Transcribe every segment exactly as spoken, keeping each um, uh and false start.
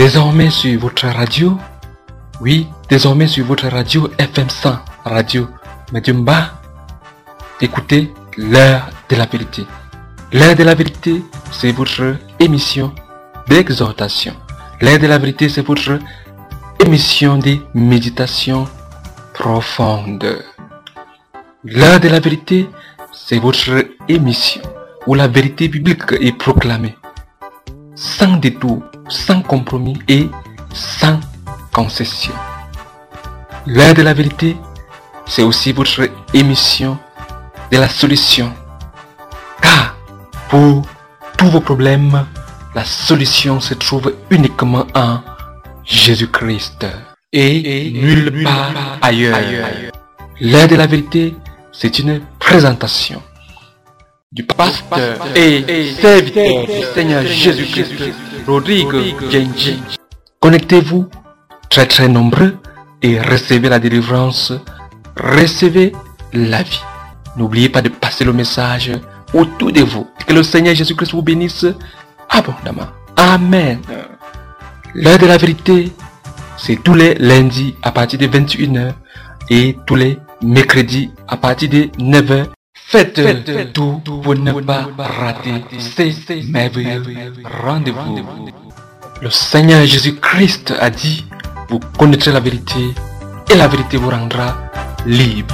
Désormais sur votre radio, oui, désormais sur votre radio F M cent, radio Mediumba, écoutez l'heure de la vérité. L'heure de la vérité, c'est votre émission d'exhortation. L'heure de la vérité, c'est votre émission de méditation profonde. L'heure de la vérité, c'est votre émission où la vérité biblique est proclamée, sans détour, sans compromis et sans concession. L'heure de la vérité, c'est aussi votre émission de la solution. Car pour tous vos problèmes, la solution se trouve uniquement en Jésus-Christ et, et nulle part, part ailleurs. ailleurs. L'heure de la vérité, c'est une présentation du pasteur et serviteur du Seigneur Jésus-Christ, Rodrigue Genji. Connectez-vous très très nombreux et recevez la délivrance, recevez la vie. N'oubliez pas de passer le message autour de vous. Que le Seigneur Jésus-Christ vous bénisse abondamment. Amen. L'heure de la vérité, c'est tous les lundis à partir de vingt et une heures et tous les mercredis à partir de neuf heures. Faites, Faites tout pour ne pas rater ces merveilleux rendez-vous. Le Seigneur Jésus-Christ a dit, vous connaîtrez la vérité et la vérité vous rendra libre.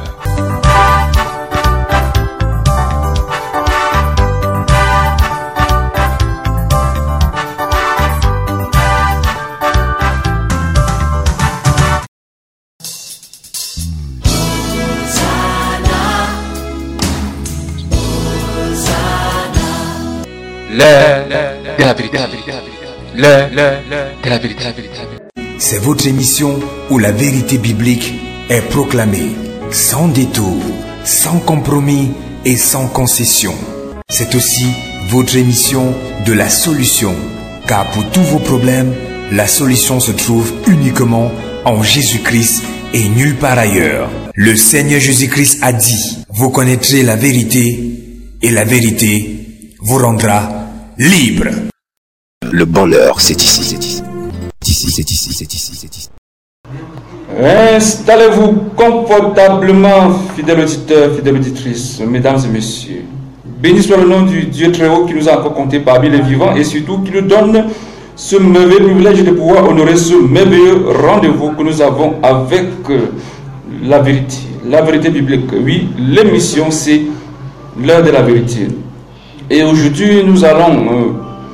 L'heure de la vérité. L'heure de la vérité. C'est votre émission où la vérité biblique est proclamée, sans détour, sans compromis et sans concession. C'est aussi votre émission de la solution, car pour tous vos problèmes, la solution se trouve uniquement en Jésus-Christ et nulle part ailleurs. Le Seigneur Jésus-Christ a dit, vous connaîtrez la vérité et la vérité vous rendra libre. Le bonheur, c'est ici, c'est ici. C'est ici, c'est ici, c'est ici, c'est ici. Installez-vous confortablement, fidèles auditeurs, fidèles auditrices, mesdames et messieurs. Béni soit le nom du Dieu très haut qui nous a encore compté parmi les vivants et surtout qui nous donne ce merveilleux privilège de pouvoir honorer ce merveilleux rendez-vous que nous avons avec la vérité, la vérité biblique. Oui, l'émission c'est l'heure de la vérité. Et aujourd'hui, nous allons euh,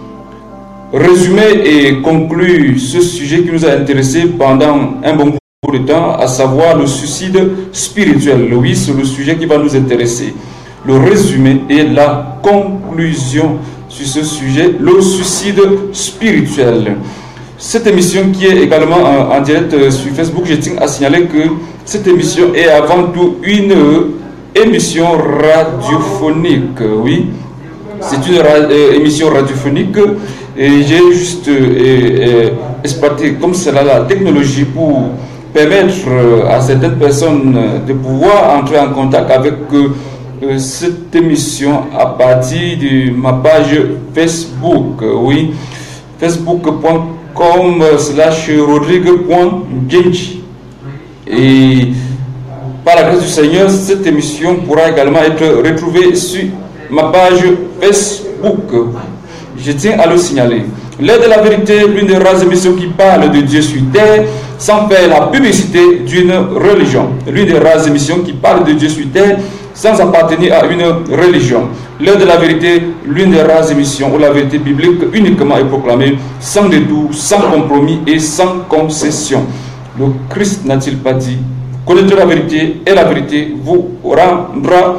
résumer et conclure ce sujet qui nous a intéressés pendant un bon bout de temps, à savoir le suicide spirituel. Oui, c'est le sujet qui va nous intéresser. Le résumé et la conclusion sur ce sujet, le suicide spirituel. Cette émission qui est également en, en direct sur Facebook, je tiens à signaler que cette émission est avant tout une émission radiophonique. Oui. C'est une ra euh, émission radiophonique et j'ai juste euh, euh, exploité comme cela la technologie pour permettre euh, à certaines personnes de pouvoir entrer en contact avec euh, cette émission à partir de ma page Facebook. Oui, facebook point com slash rodrigue point genji. Et par la grâce du Seigneur, cette émission pourra également être retrouvée sur ma page Facebook. Je tiens à le signaler. L'heure de la vérité, l'une des rares émissions qui parle de Dieu sur terre sans faire la publicité d'une religion. L'une des rares émissions qui parle de Dieu sur terre sans appartenir à une religion. L'heure de la vérité, l'une des rares émissions où la vérité biblique uniquement est proclamée sans détour, sans compromis et sans concession. Le Christ n'a-t-il pas dit, connaîtrez la vérité et la vérité vous rendra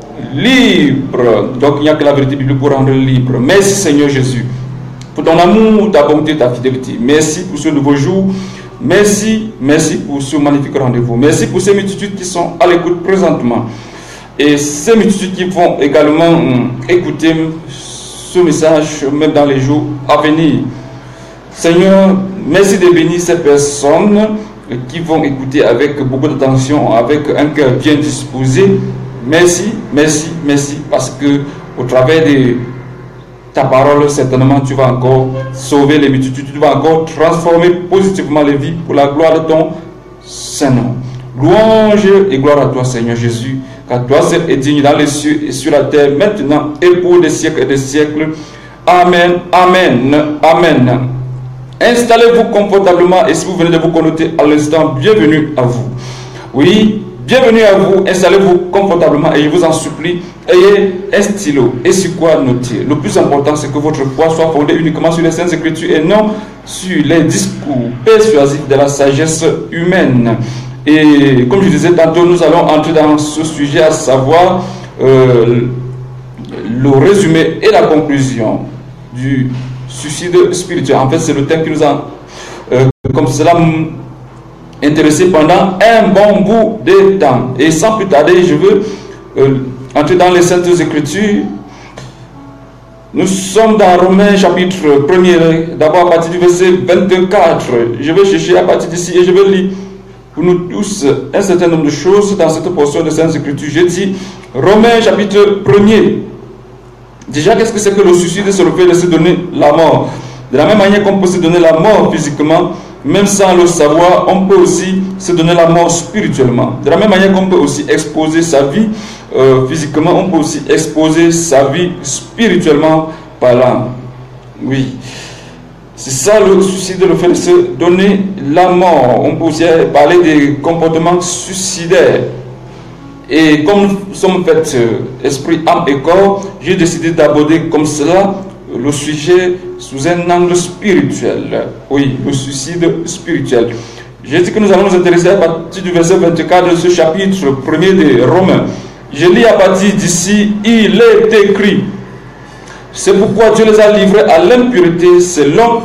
libre. Donc il n'y a que la vérité biblique pour rendre libre. Merci Seigneur Jésus pour ton amour, ta bonté, ta fidélité. Merci pour ce nouveau jour. Merci, merci pour ce magnifique rendez-vous. Merci pour ces multitudes qui sont à l'écoute présentement. Et ces multitudes qui vont également hum, écouter ce message même dans les jours à venir. Seigneur, merci de bénir ces personnes qui vont écouter avec beaucoup d'attention, avec un cœur bien disposé. Merci, merci, merci, parce que au travers de ta parole, certainement, tu vas encore sauver les multitudes, tu vas encore transformer positivement les vies pour la gloire de ton Saint-Nom. Louange et gloire à toi, Seigneur Jésus, car toi seul es digne dans les cieux et sur la terre, maintenant et pour des siècles et des siècles. Amen, amen, amen. Installez-vous confortablement et si vous venez de vous connecter à l'instant, bienvenue à vous. Oui, bienvenue à vous, installez-vous confortablement et je vous en supplie, ayez un stylo et sur quoi noter. Le plus important, c'est que votre foi soit fondée uniquement sur les Saintes Écritures et non sur les discours persuasifs de la sagesse humaine. Et comme je disais tantôt, nous allons entrer dans ce sujet, à savoir euh, le résumé et la conclusion du suicide spirituel. En fait, c'est le thème qui nous a, euh, comme cela, intéressé pendant un bon bout de temps. Et sans plus tarder, je veux euh, entrer dans les Saintes Écritures. Nous sommes dans Romains chapitre premier, d'abord à partir du verset vingt-quatre. Je vais chercher à partir d'ici et je vais lire pour nous tous un certain nombre de choses dans cette portion de Saintes Écritures. J'ai dit Romains chapitre premier. Déjà, qu'est-ce que c'est que le suicide? C'est le fait de se donner la mort. De la même manière qu'on peut se donner la mort physiquement, même sans le savoir, on peut aussi se donner la mort spirituellement. De la même manière qu'on peut aussi exposer sa vie euh, physiquement, on peut aussi exposer sa vie spirituellement parlant. Oui. C'est ça le suicide, le fait de se donner la mort. On peut aussi parler des comportements suicidaires. Et comme nous sommes faits euh, esprit, âme et corps, j'ai décidé d'aborder comme cela le sujet sous un angle spirituel. Oui, le suicide spirituel. J'ai dit que nous allons nous intéresser à partir du verset vingt-quatre de ce chapitre premier de Romains. Je lis à partir d'ici, il est écrit. C'est pourquoi Dieu les a livrés à l'impureté selon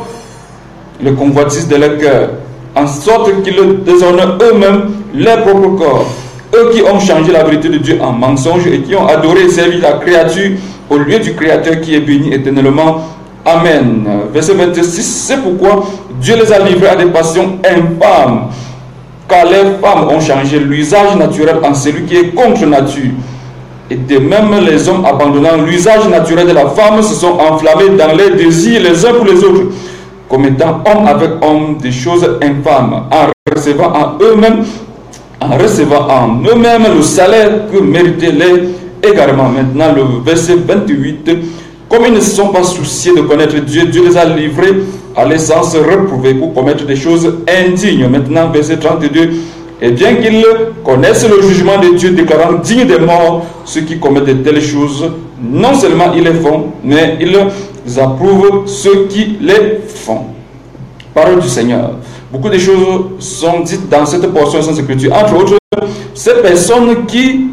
le convoitise de leur cœur, en sorte qu'ils déshonorent eux-mêmes leur propre corps. Eux qui ont changé la vérité de Dieu en mensonge et qui ont adoré et servi la créature au lieu du Créateur qui est béni éternellement. Amen. Verset vingt-six, c'est pourquoi Dieu les a livrés à des passions infâmes, car les femmes ont changé l'usage naturel en celui qui est contre nature. Et de même, les hommes abandonnant l'usage naturel de la femme se sont enflammés dans les désirs les uns pour les autres, commettant homme avec homme des choses infâmes, en recevant en eux-mêmes en recevant en eux-mêmes le salaire que méritaient les également. Maintenant, le verset vingt-huit, comme ils ne se sont pas souciés de connaître Dieu, Dieu les a livrés à l'essence reprouvée pour commettre des choses indignes. Maintenant, verset trente-deux, et bien qu'ils connaissent le jugement de Dieu déclarant dignes des morts ceux qui commettent de telles choses, non seulement ils les font, mais ils approuvent ceux qui les font. Parole du Seigneur. Beaucoup de choses sont dites dans cette portion de Sainte Écriture. Entre autres, ces personnes qui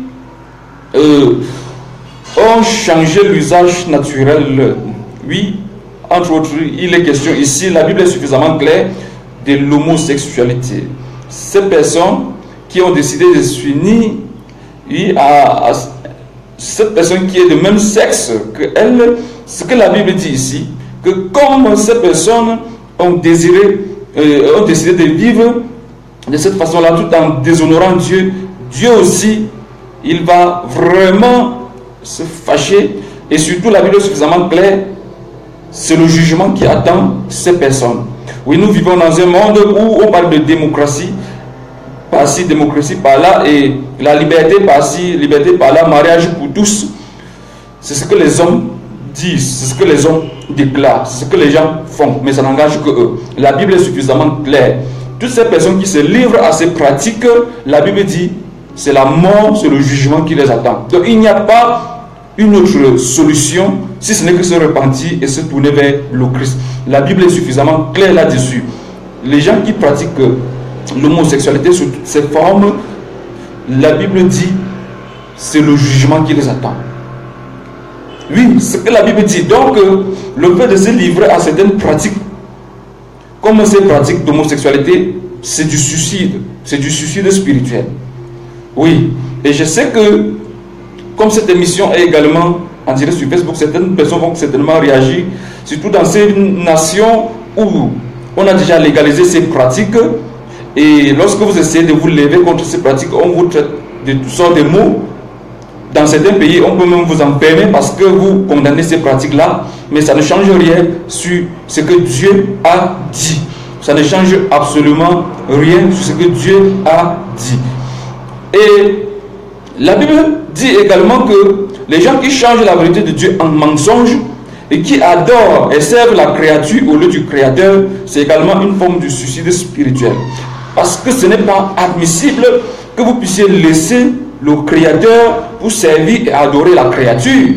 euh, ont changé l'usage naturel. Oui, entre autres, il est question ici, la Bible est suffisamment claire, de l'homosexualité. Ces personnes qui ont décidé de s'unir oui, à, à cette personne qui est de même sexe que elle, ce que la Bible dit ici, que comme ces personnes ont désiré Euh, ont décidé de vivre de cette façon-là tout en déshonorant Dieu, Dieu aussi, il va vraiment se fâcher. Et surtout, la Bible est suffisamment claire, c'est le jugement qui attend ces personnes. Oui, nous vivons dans un monde où on parle de démocratie, par-ci, démocratie par-là, et la liberté par-ci, liberté par-là, mariage pour tous. C'est ce que les hommes disent, c'est ce que les hommes déclarent, c'est ce que les gens font, mais ça n'engage que eux. La Bible est suffisamment claire. Toutes ces personnes qui se livrent à ces pratiques, la Bible dit, c'est la mort, c'est le jugement qui les attend. Donc il n'y a pas une autre solution, si ce n'est que se repentir et se tourner vers le Christ. La Bible est suffisamment claire là-dessus. Les gens qui pratiquent l'homosexualité sous toutes ses formes, la Bible dit, c'est le jugement qui les attend. Oui, ce que la Bible dit. Donc, euh, le fait de se livrer à certaines pratiques, comme ces pratiques d'homosexualité, c'est du suicide. C'est du suicide spirituel. Oui. Et je sais que, comme cette émission est également en direct sur Facebook, certaines personnes vont certainement réagir, surtout dans ces nations où on a déjà légalisé ces pratiques. Et lorsque vous essayez de vous lever contre ces pratiques, on vous traite de toutes sortes de mots. dans certains pays, on peut même vous enfermer parce que vous condamnez ces pratiques-là, mais ça ne change rien sur ce que Dieu a dit. Ça ne change absolument rien sur ce que Dieu a dit. Et la Bible dit également que les gens qui changent la vérité de Dieu en mensonge et qui adorent et servent la créature au lieu du Créateur, c'est également une forme de suicide spirituel. Parce que ce n'est pas admissible que vous puissiez laisser le Créateur pour servir et adorer la créature.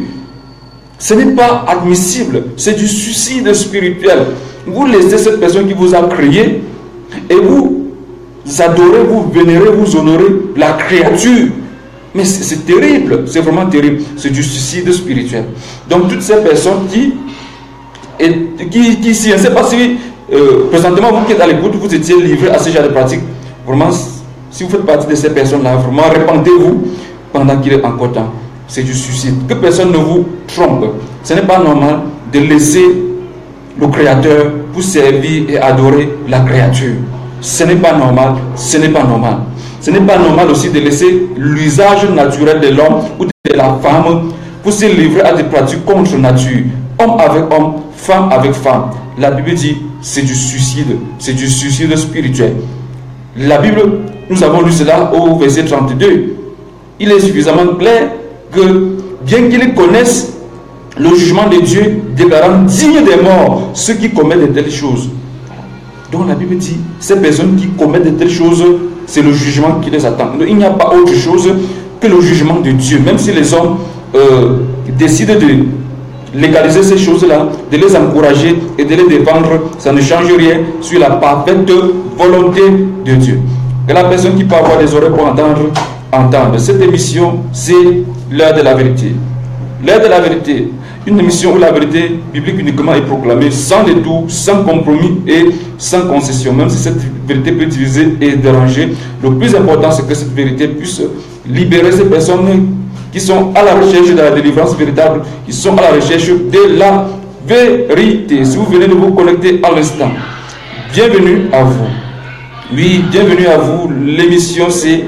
Ce n'est pas admissible, c'est du suicide spirituel. Vous laissez cette personne qui vous a créé et vous adorez, vous vénérez, vous honorez la créature. Mais c'est terrible, c'est vraiment terrible, c'est du suicide spirituel. Donc toutes ces personnes qui, et, qui, qui si, je ne sais pas si euh, présentement vous qui êtes à l'écoute, vous étiez livré à ce genre de pratiques, vraiment, si vous faites partie de ces personnes-là, vraiment répandez-vous pendant qu'il est encore temps. C'est du suicide. Que personne ne vous trompe. Ce n'est pas normal de laisser le Créateur pour servir et adorer la créature. Ce n'est pas normal, ce n'est pas normal. Ce n'est pas normal aussi de laisser l'usage naturel de l'homme ou de la femme pour se livrer à des pratiques contre nature. Homme avec homme, femme avec femme. La Bible dit c'est du suicide, c'est du suicide spirituel. La Bible, nous avons lu cela au verset trente-deux. Il est suffisamment clair que bien qu'ils connaissent le jugement de Dieu, déclarant digne des morts ceux qui commettent de telles choses. Donc la Bible dit, ces personnes qui commettent de telles choses, c'est le jugement qui les attend. Donc, il n'y a pas autre chose que le jugement de Dieu. Même si les hommes euh, décident de légaliser ces choses-là, de les encourager et de les défendre, ça ne change rien sur la parfaite volonté de Dieu. Et la personne qui peut avoir des oreilles pour entendre, entendre. Cette émission, c'est l'heure de la vérité. L'heure de la vérité. Une émission où la vérité biblique uniquement est proclamée sans détour, sans compromis et sans concession. Même si cette vérité peut diviser et déranger, le plus important c'est que cette vérité puisse libérer ces personnes qui sont à la recherche de la délivrance véritable, qui sont à la recherche de la vérité. Si vous venez de vous connecter à l'instant, bienvenue à vous. Oui, bienvenue à vous. L'émission c'est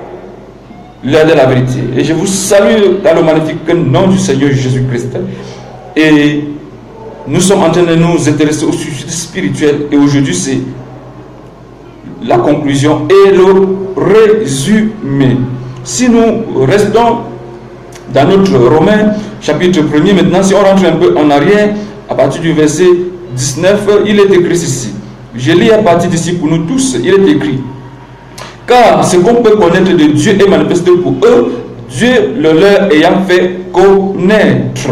l'heure de la vérité. Et je vous salue dans le magnifique nom du Seigneur Jésus-Christ. Et nous sommes en train de nous intéresser au sujet spirituel. Et aujourd'hui, c'est la conclusion et le résumé. Si nous restons dans notre Romains, chapitre premier, maintenant, si on rentre un peu en arrière, à partir du verset dix-neuf, il est écrit ceci. Je lis à partir d'ici pour nous tous, il est écrit. Car ce qu'on peut connaître de Dieu est manifesté pour eux, Dieu le leur ayant fait connaître.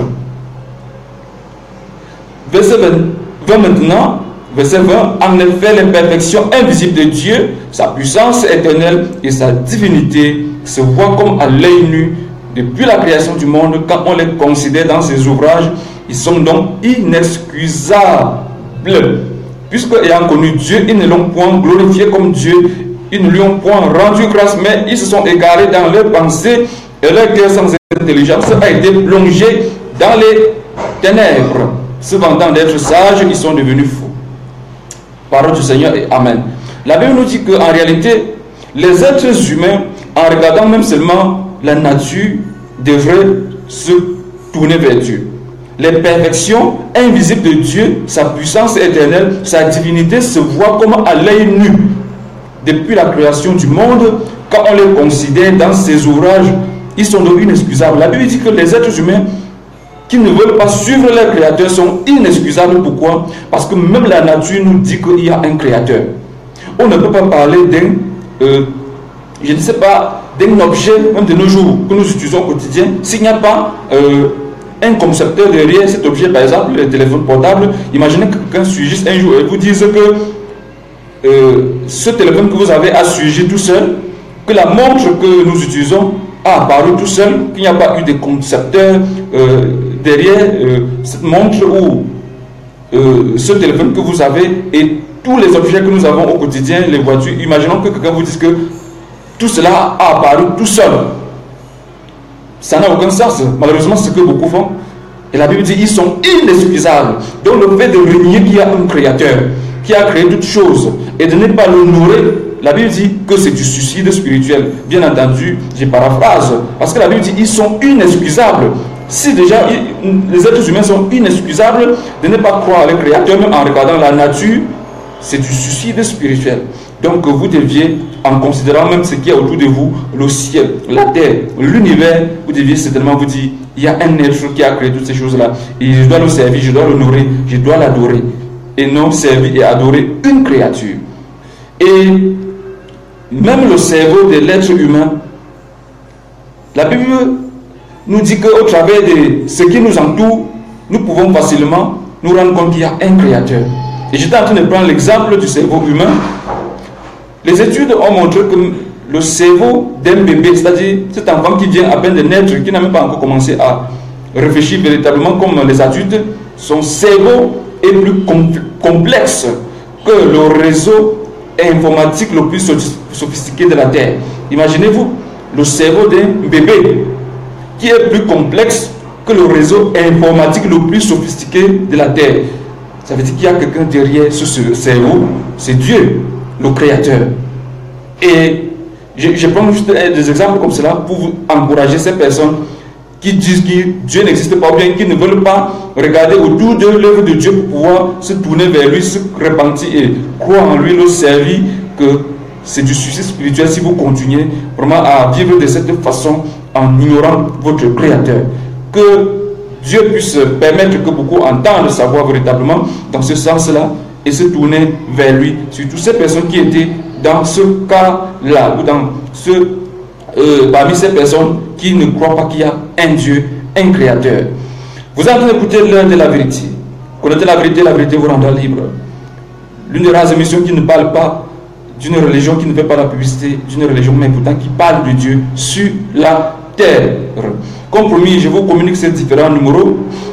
Verset vingt maintenant, verset vingt, en effet, l'imperfection invisible de Dieu, sa puissance éternelle et sa divinité se voient comme à l'œil nu depuis la création du monde. Quand on les considère dans ses ouvrages, ils sont donc inexcusables. Puisque ayant connu Dieu, ils ne l'ont point glorifié comme Dieu. Ils ne lui ont point rendu grâce, mais ils se sont égarés dans leurs pensées et leur cœur sans intelligence a été plongé dans les ténèbres. Se vantant d'être sages, ils sont devenus fous. Parole du Seigneur et Amen. La Bible nous dit qu'en réalité, les êtres humains, en regardant même seulement la nature, devraient se tourner vers Dieu. Les perfections invisibles de Dieu, sa puissance éternelle, sa divinité se voient comme à l'œil nu. Depuis la création du monde, quand on les considère dans ses ouvrages, ils sont donc inexcusables. La Bible dit que les êtres humains qui ne veulent pas suivre leur créateur sont inexcusables. Pourquoi? Parce que même la nature nous dit qu'il y a un créateur. On ne peut pas parler d'un, euh, je ne sais pas, d'un objet, même de nos jours, que nous utilisons au quotidien, s'il n'y a pas euh, un concepteur derrière cet objet, par exemple, le téléphone portable. Imaginez que quelqu'un surgisse un jour et vous dise que Euh, ce téléphone que vous avez a surgi tout seul, que la montre que nous utilisons a apparu tout seul, qu'il n'y a pas eu de concepteur euh, derrière euh, cette montre ou euh, ce téléphone que vous avez et tous les objets que nous avons au quotidien, les voitures. Imaginons que quelqu'un vous dise que tout cela a apparu tout seul. Ça n'a aucun sens. Malheureusement, c'est ce que beaucoup font. Et la Bible dit ils sont inexcusables. Donc le fait de renier qu'il y a un créateur qui a créé toutes choses et de ne pas l'honorer la Bible dit que c'est du suicide spirituel. Bien entendu, j'ai paraphrase. Parce que la Bible dit qu'ils sont inexcusables. Si déjà les êtres humains sont inexcusables de ne pas croire le Créateur, même en regardant la nature, c'est du suicide spirituel. Donc vous deviez, en considérant même ce qu'il y a autour de vous, le ciel, la terre, l'univers, vous deviez certainement vous dire, il y a un être qui a créé toutes ces choses-là. Et je dois le servir, je dois l'honorer, je dois l'adorer. Et non servir et adorer une créature. Et même le cerveau de l'être humain, la Bible nous dit qu'au travers de ce qui nous entoure, nous pouvons facilement nous rendre compte qu'il y a un créateur. Et j'étais en train de prendre l'exemple du cerveau humain. Les études ont montré que le cerveau d'un bébé, c'est-à-dire cet enfant qui vient à peine de naître, qui n'a même pas encore commencé à réfléchir véritablement comme les adultes, son cerveau est plus complexe que le réseau informatique le plus sophistiqué de la Terre. Imaginez-vous le cerveau d'un bébé qui est plus complexe que le réseau informatique le plus sophistiqué de la Terre. Ça veut dire qu'il y a quelqu'un derrière ce cerveau, c'est Dieu, le Créateur. Et je, je prends juste des exemples comme cela pour vous encourager ces personnes qui disent que Dieu n'existe pas, ou bien qui ne veulent pas regarder autour de l'œuvre de Dieu pour pouvoir se tourner vers lui, se repentir et croire en lui, le servir, que c'est du suicide spirituel si vous continuez vraiment à vivre de cette façon en ignorant votre Créateur. Que Dieu puisse permettre que beaucoup entendent savoir véritablement dans ce sens-là et se tourner vers lui, surtout ces personnes qui étaient dans ce cas-là, ou dans ce, euh, parmi ces personnes qui ne croient pas qu'il y a un Dieu, un Créateur. Vous êtes en train d'écouter l'heure de la vérité. Connaissez la vérité, la vérité vous rendra libre. L'une des rares émissions qui ne parle pas d'une religion, qui ne fait pas la publicité d'une religion, mais pourtant qui parle de Dieu sur la terre. Comme promis, je vous communique ces différents numéros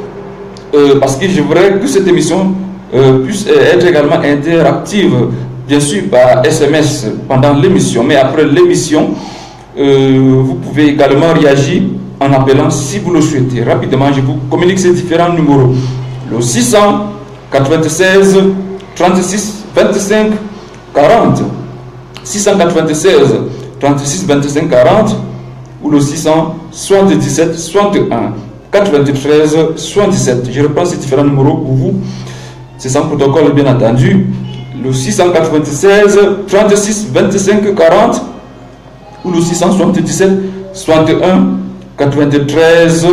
euh, parce que je voudrais que cette émission euh, puisse être également interactive, bien sûr par S M S pendant l'émission, mais après l'émission, euh, vous pouvez également réagir en appelant si vous le souhaitez. Rapidement, je vous communique ces différents numéros. Le six cent quatre-vingt-seize trente-six vingt-cinq quarante, six cent quatre-vingt-seize trente-six vingt-cinq quarante, ou le six cent soixante-dix-sept soixante et un quatre-vingt-treize soixante-dix-sept. Je reprends ces différents numéros pour vous. C'est sans protocole, bien entendu. Le six cent quatre-vingt-seize trente-six vingt-cinq quarante, ou le six cent soixante-dix-sept soixante et un quatre-vingt-treize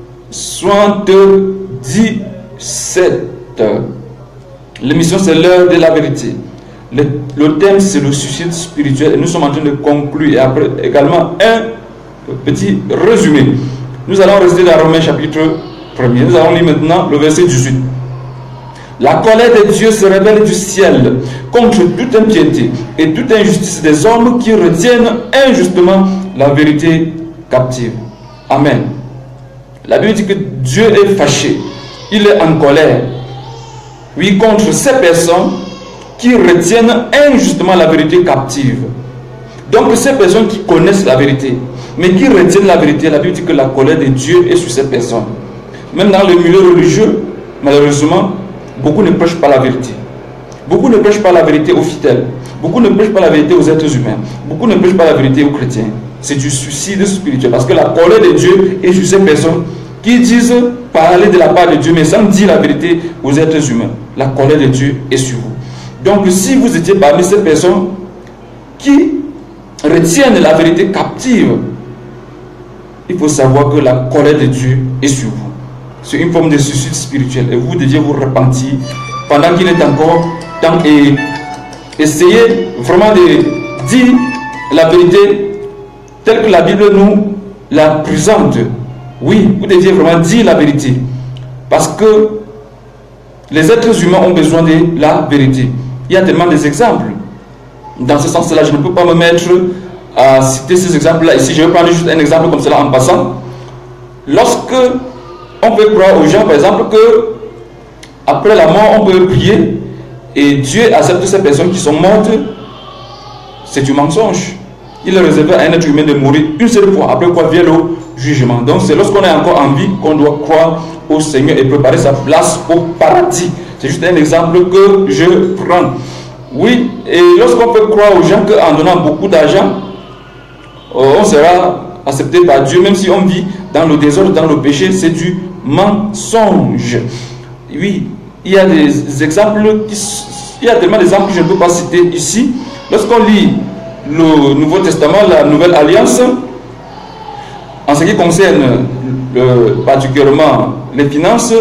soixante-dix-sept. L'émission, c'est l'heure de la vérité. Le, le thème, c'est le suicide spirituel. Et nous sommes en train de conclure. Et après, également, un petit résumé. Nous allons rester dans Romains chapitre premier. Nous allons lire maintenant le verset dix-huit. La colère de Dieu se révèle du ciel contre toute impiété et toute injustice des hommes qui retiennent injustement la vérité captive. Amen. La Bible dit que Dieu est fâché. Il est en colère. Oui, contre ces personnes qui retiennent injustement la vérité captive. Donc ces personnes qui connaissent la vérité, mais qui retiennent la vérité, la Bible dit que la colère de Dieu est sur ces personnes. Même dans le milieu religieux, malheureusement, beaucoup ne prêchent pas la vérité. Beaucoup ne prêchent pas la vérité aux fidèles. Beaucoup ne prêchent pas la vérité aux êtres humains. Beaucoup ne prêchent pas la vérité aux chrétiens. C'est du suicide spirituel. Parce que la colère de Dieu est sur ces personnes qui disent parler de la part de Dieu, mais sans dire la vérité aux êtres humains. La colère de Dieu est sur vous. Donc si vous étiez parmi ces personnes qui retiennent la vérité captive, il faut savoir que la colère de Dieu est sur vous. C'est une forme de suicide spirituel et vous deviez vous repentir pendant qu'il est encore temps et essayez vraiment de dire la vérité telle que la Bible nous la présente. Oui, vous deviez vraiment dire la vérité parce que les êtres humains ont besoin de la vérité. Il y a tellement des exemples. Dans ce sens-là, je ne peux pas me mettre à citer ces exemples-là ici. Je vais prendre juste un exemple comme cela en passant. Lorsque on peut croire aux gens, par exemple, que après la mort, on peut prier et Dieu accepte ces personnes qui sont mortes, c'est du mensonge. Il est réservé à un être humain de mourir une seule fois, après quoi vient le jugement. Donc c'est lorsqu'on est encore en vie qu'on doit croire au Seigneur et préparer sa place au paradis. C'est juste un exemple que je prends. Oui, et lorsqu'on peut croire aux gens qu'en donnant beaucoup d'argent, on sera accepté par Dieu, même si on vit dans le désordre, dans le péché, c'est du mensonge. Oui, il y a des exemples, qui, il y a tellement d'exemples que je ne peux pas citer ici. Lorsqu'on lit le Nouveau Testament, la Nouvelle Alliance, en ce qui concerne le, particulièrement les finances,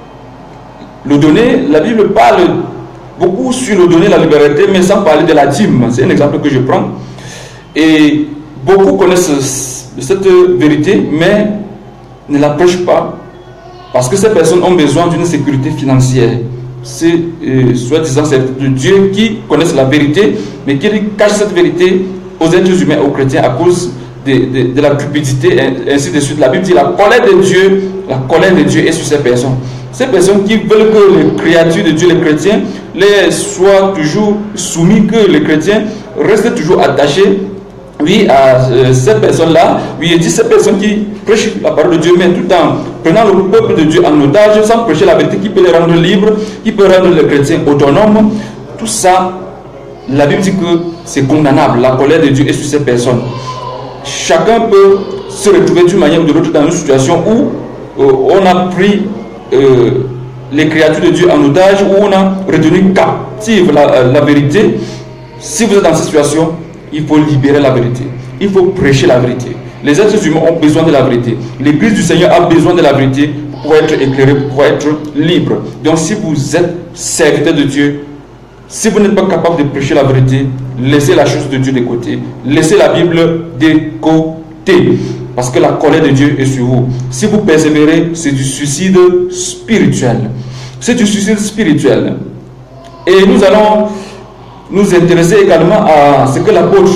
le donner, la Bible parle beaucoup sur le donner, la liberté, mais sans parler de la dîme. C'est un exemple que je prends. Et beaucoup connaissent cette vérité, mais ne la prêchent pas, parce que ces personnes ont besoin d'une sécurité financière. C'est euh, soi-disant c'est de Dieu qui connaissent la vérité, mais qui cache cette vérité aux êtres humains, aux chrétiens, à cause de, de, de la cupidité, ainsi de suite. La Bible dit la colère de Dieu, la colère de Dieu est sur ces personnes. Ces personnes qui veulent que les créatures de Dieu, les chrétiens, les soient toujours soumis, que les chrétiens restent toujours attachés, oui, à euh, ces personnes-là. Oui, il dit ces personnes qui prêchent la parole de Dieu, mais tout en prenant le peuple de Dieu en otage, sans prêcher la vérité qui peut les rendre libres, qui peut rendre les chrétiens autonomes. Tout ça, la Bible dit que c'est condamnable. La colère de Dieu est sur ces personnes. Chacun peut se retrouver d'une manière ou de l'autre dans une situation où euh, on a pris euh, les créatures de Dieu en otage, où on a retenu captive la, la vérité. Si vous êtes dans cette situation, il faut libérer la vérité. Il faut prêcher la vérité. Les êtres humains ont besoin de la vérité. L'Église du Seigneur a besoin de la vérité pour être éclairé, pour être libre. Donc si vous êtes serviteur de Dieu, si vous n'êtes pas capable de prêcher la vérité, laissez la chose de Dieu de côté. Laissez la Bible de côté. Parce que la colère de Dieu est sur vous. Si vous persévérez, c'est du suicide spirituel. C'est du suicide spirituel. Et nous allons nous intéresser également à ce que l'apôtre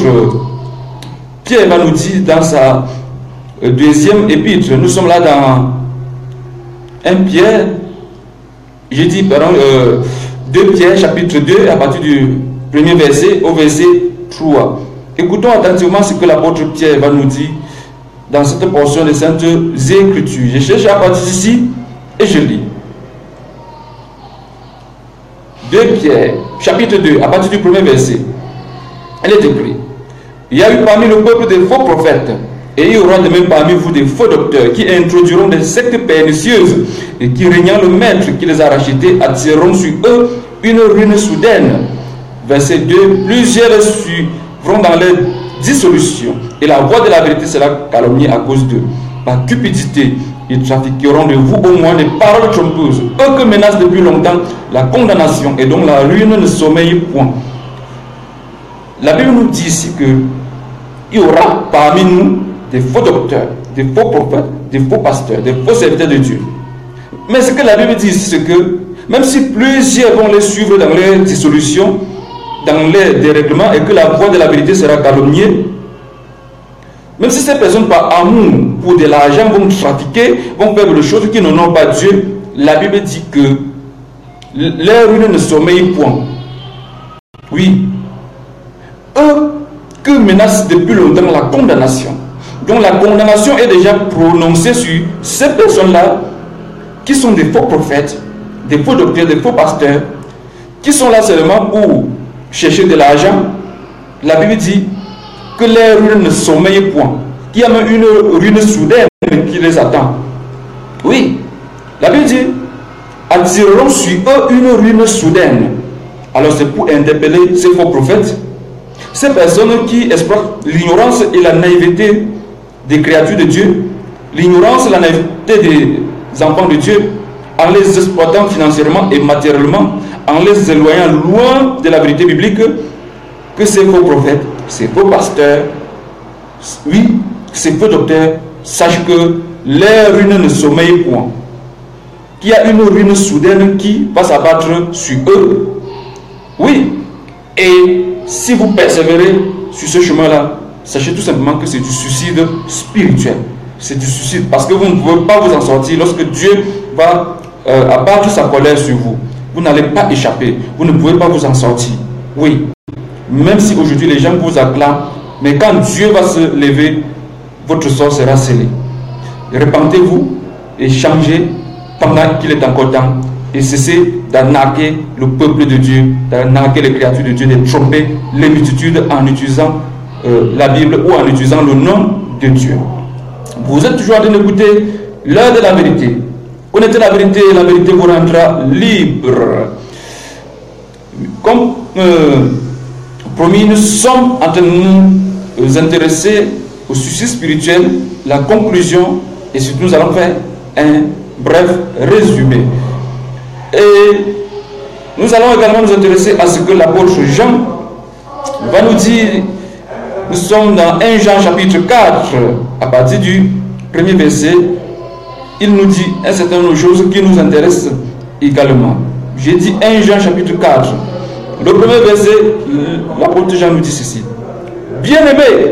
Pierre va nous dire dans sa deuxième épître. Nous sommes là dans un Pierre, j'ai dit, pardon, euh, deux Pierre, chapitre deux, à partir du premier verset au verset trois. Écoutons attentivement ce que l'apôtre Pierre va nous dire dans cette portion des Saintes Écritures. Je cherche à partir d'ici et je lis. deux Pierre, chapitre deux, à partir du premier verset. Elle est écrite: il y a eu parmi le peuple des faux prophètes, et il y aura de même parmi vous des faux docteurs qui introduiront des sectes pernicieuses et qui, régnant le maître qui les a rachetés, attireront sur eux une ruine soudaine. Verset deux. Plusieurs suivront dans leur dissolution, et la voie de la vérité sera calomniée à cause d'eux. Par cupidité, ils trafiqueront de vous au moins des paroles trompeuses, eux que menace depuis longtemps la condamnation et dont la ruine ne sommeille point. La Bible nous dit ici que il y aura parmi nous des faux docteurs, des faux prophètes, des faux pasteurs, des faux serviteurs de Dieu. Mais ce que la Bible dit ici, c'est que même si plusieurs vont les suivre dans leur dissolution, dans leur dérèglement, et que la voie de la vérité sera calomniée, même si ces personnes par amour pour de l'argent vont trafiquer, vont faire des choses qui n'honorent pas Dieu, la Bible dit que leur ruine ne sommeille point. Oui. Eux que menace depuis longtemps la condamnation. Donc la condamnation est déjà prononcée sur ces personnes-là qui sont des faux prophètes, des faux docteurs, des faux pasteurs, qui sont là seulement pour chercher de l'argent. La Bible dit que les ruines ne sommeillent point, qu'il y a même une ruine soudaine qui les attend. Oui, la Bible dit attireront sur eux une ruine soudaine. Alors c'est pour interpeller ces faux prophètes, ces personnes qui exploitent l'ignorance et la naïveté des créatures de Dieu, l'ignorance et la naïveté des enfants de Dieu, en les exploitant financièrement et matériellement, en les éloignant loin de la vérité biblique, que ces faux prophètes, ces faux pasteurs, oui, ces faux docteurs, sachent que leur ruine ne sommeille point, qu'il y a une ruine soudaine qui va s'abattre sur eux. Oui, et si vous persévérez sur ce chemin-là, sachez tout simplement que c'est du suicide spirituel. C'est du suicide parce que vous ne pouvez pas vous en sortir lorsque Dieu va euh, abattre sa colère sur vous. Vous n'allez pas échapper. Vous ne pouvez pas vous en sortir. Oui. Même si aujourd'hui les gens vous acclament, mais quand Dieu va se lever, votre sort sera scellé. Repentez-vous et changez pendant qu'il est encore temps et cessez d'arnaquer le peuple de Dieu, d'arnaquer les créatures de Dieu, de tromper les multitudes en utilisant euh, la Bible ou en utilisant le nom de Dieu. Vous êtes toujours en train d'écouter l'heure de la vérité. Connaissez la vérité et la vérité vous rendra libre. Comme euh, promis, nous sommes en train de nous intéresser au suicide spirituel, la conclusion, et surtout nous allons faire un bref résumé. Et nous allons également nous intéresser à ce que l'apôtre Jean va nous dire. Nous sommes dans un Jean chapitre quatre, à partir du premier verset. Il nous dit un certain nombre de choses qui nous intéressent également. J'ai dit un Jean chapitre quatre. Le premier verset, l'apôtre Jean nous dit ceci. Bien-aimés,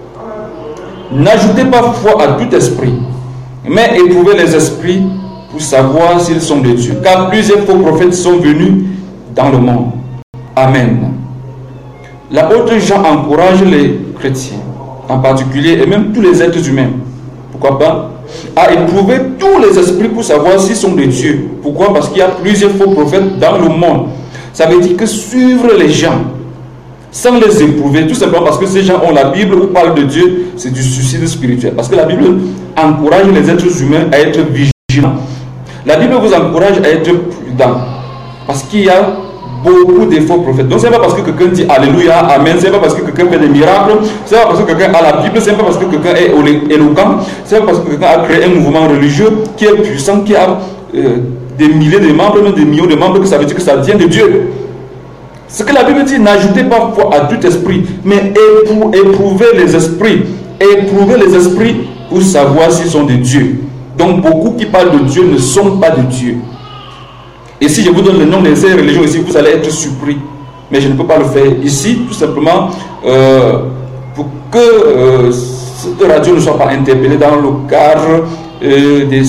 n'ajoutez pas foi à tout esprit, mais éprouvez les esprits pour savoir s'ils sont de Dieu. Car plusieurs faux prophètes sont venus dans le monde. Amen. L'apôtre Jean encourage les chrétiens, en particulier, et même tous les êtres humains, pourquoi pas, à éprouver tous les esprits pour savoir s'ils sont de Dieu. Pourquoi? Parce qu'il y a plusieurs faux prophètes dans le monde. Ça veut dire que suivre les gens, sans les éprouver, tout simplement parce que ces gens ont la Bible ou parlent de Dieu, c'est du suicide spirituel. Parce que la Bible encourage les êtres humains à être vigilants. La Bible vous encourage à être prudent. Parce qu'il y a beaucoup de faux prophètes. Donc, ce n'est pas parce que quelqu'un dit Alléluia, Amen, ce n'est pas parce que quelqu'un fait des miracles, ce n'est pas parce que quelqu'un a la Bible, ce n'est pas parce que quelqu'un est éloquent, ce n'est pas parce que quelqu'un a créé un mouvement religieux qui est puissant, qui a euh, des milliers de membres, même des millions de membres, que ça veut dire que ça vient de Dieu. Ce que la Bible dit, n'ajoutez pas foi à tout esprit, mais éprouvez les esprits, éprouvez les esprits pour savoir s'ils sont de Dieu. Donc, beaucoup qui parlent de Dieu ne sont pas de Dieu. Et si je vous donne le nom des religions ici, vous allez être surpris. Mais je ne peux pas le faire ici, tout simplement, euh, pour que euh, cette radio ne soit pas interpellée dans le cadre euh, des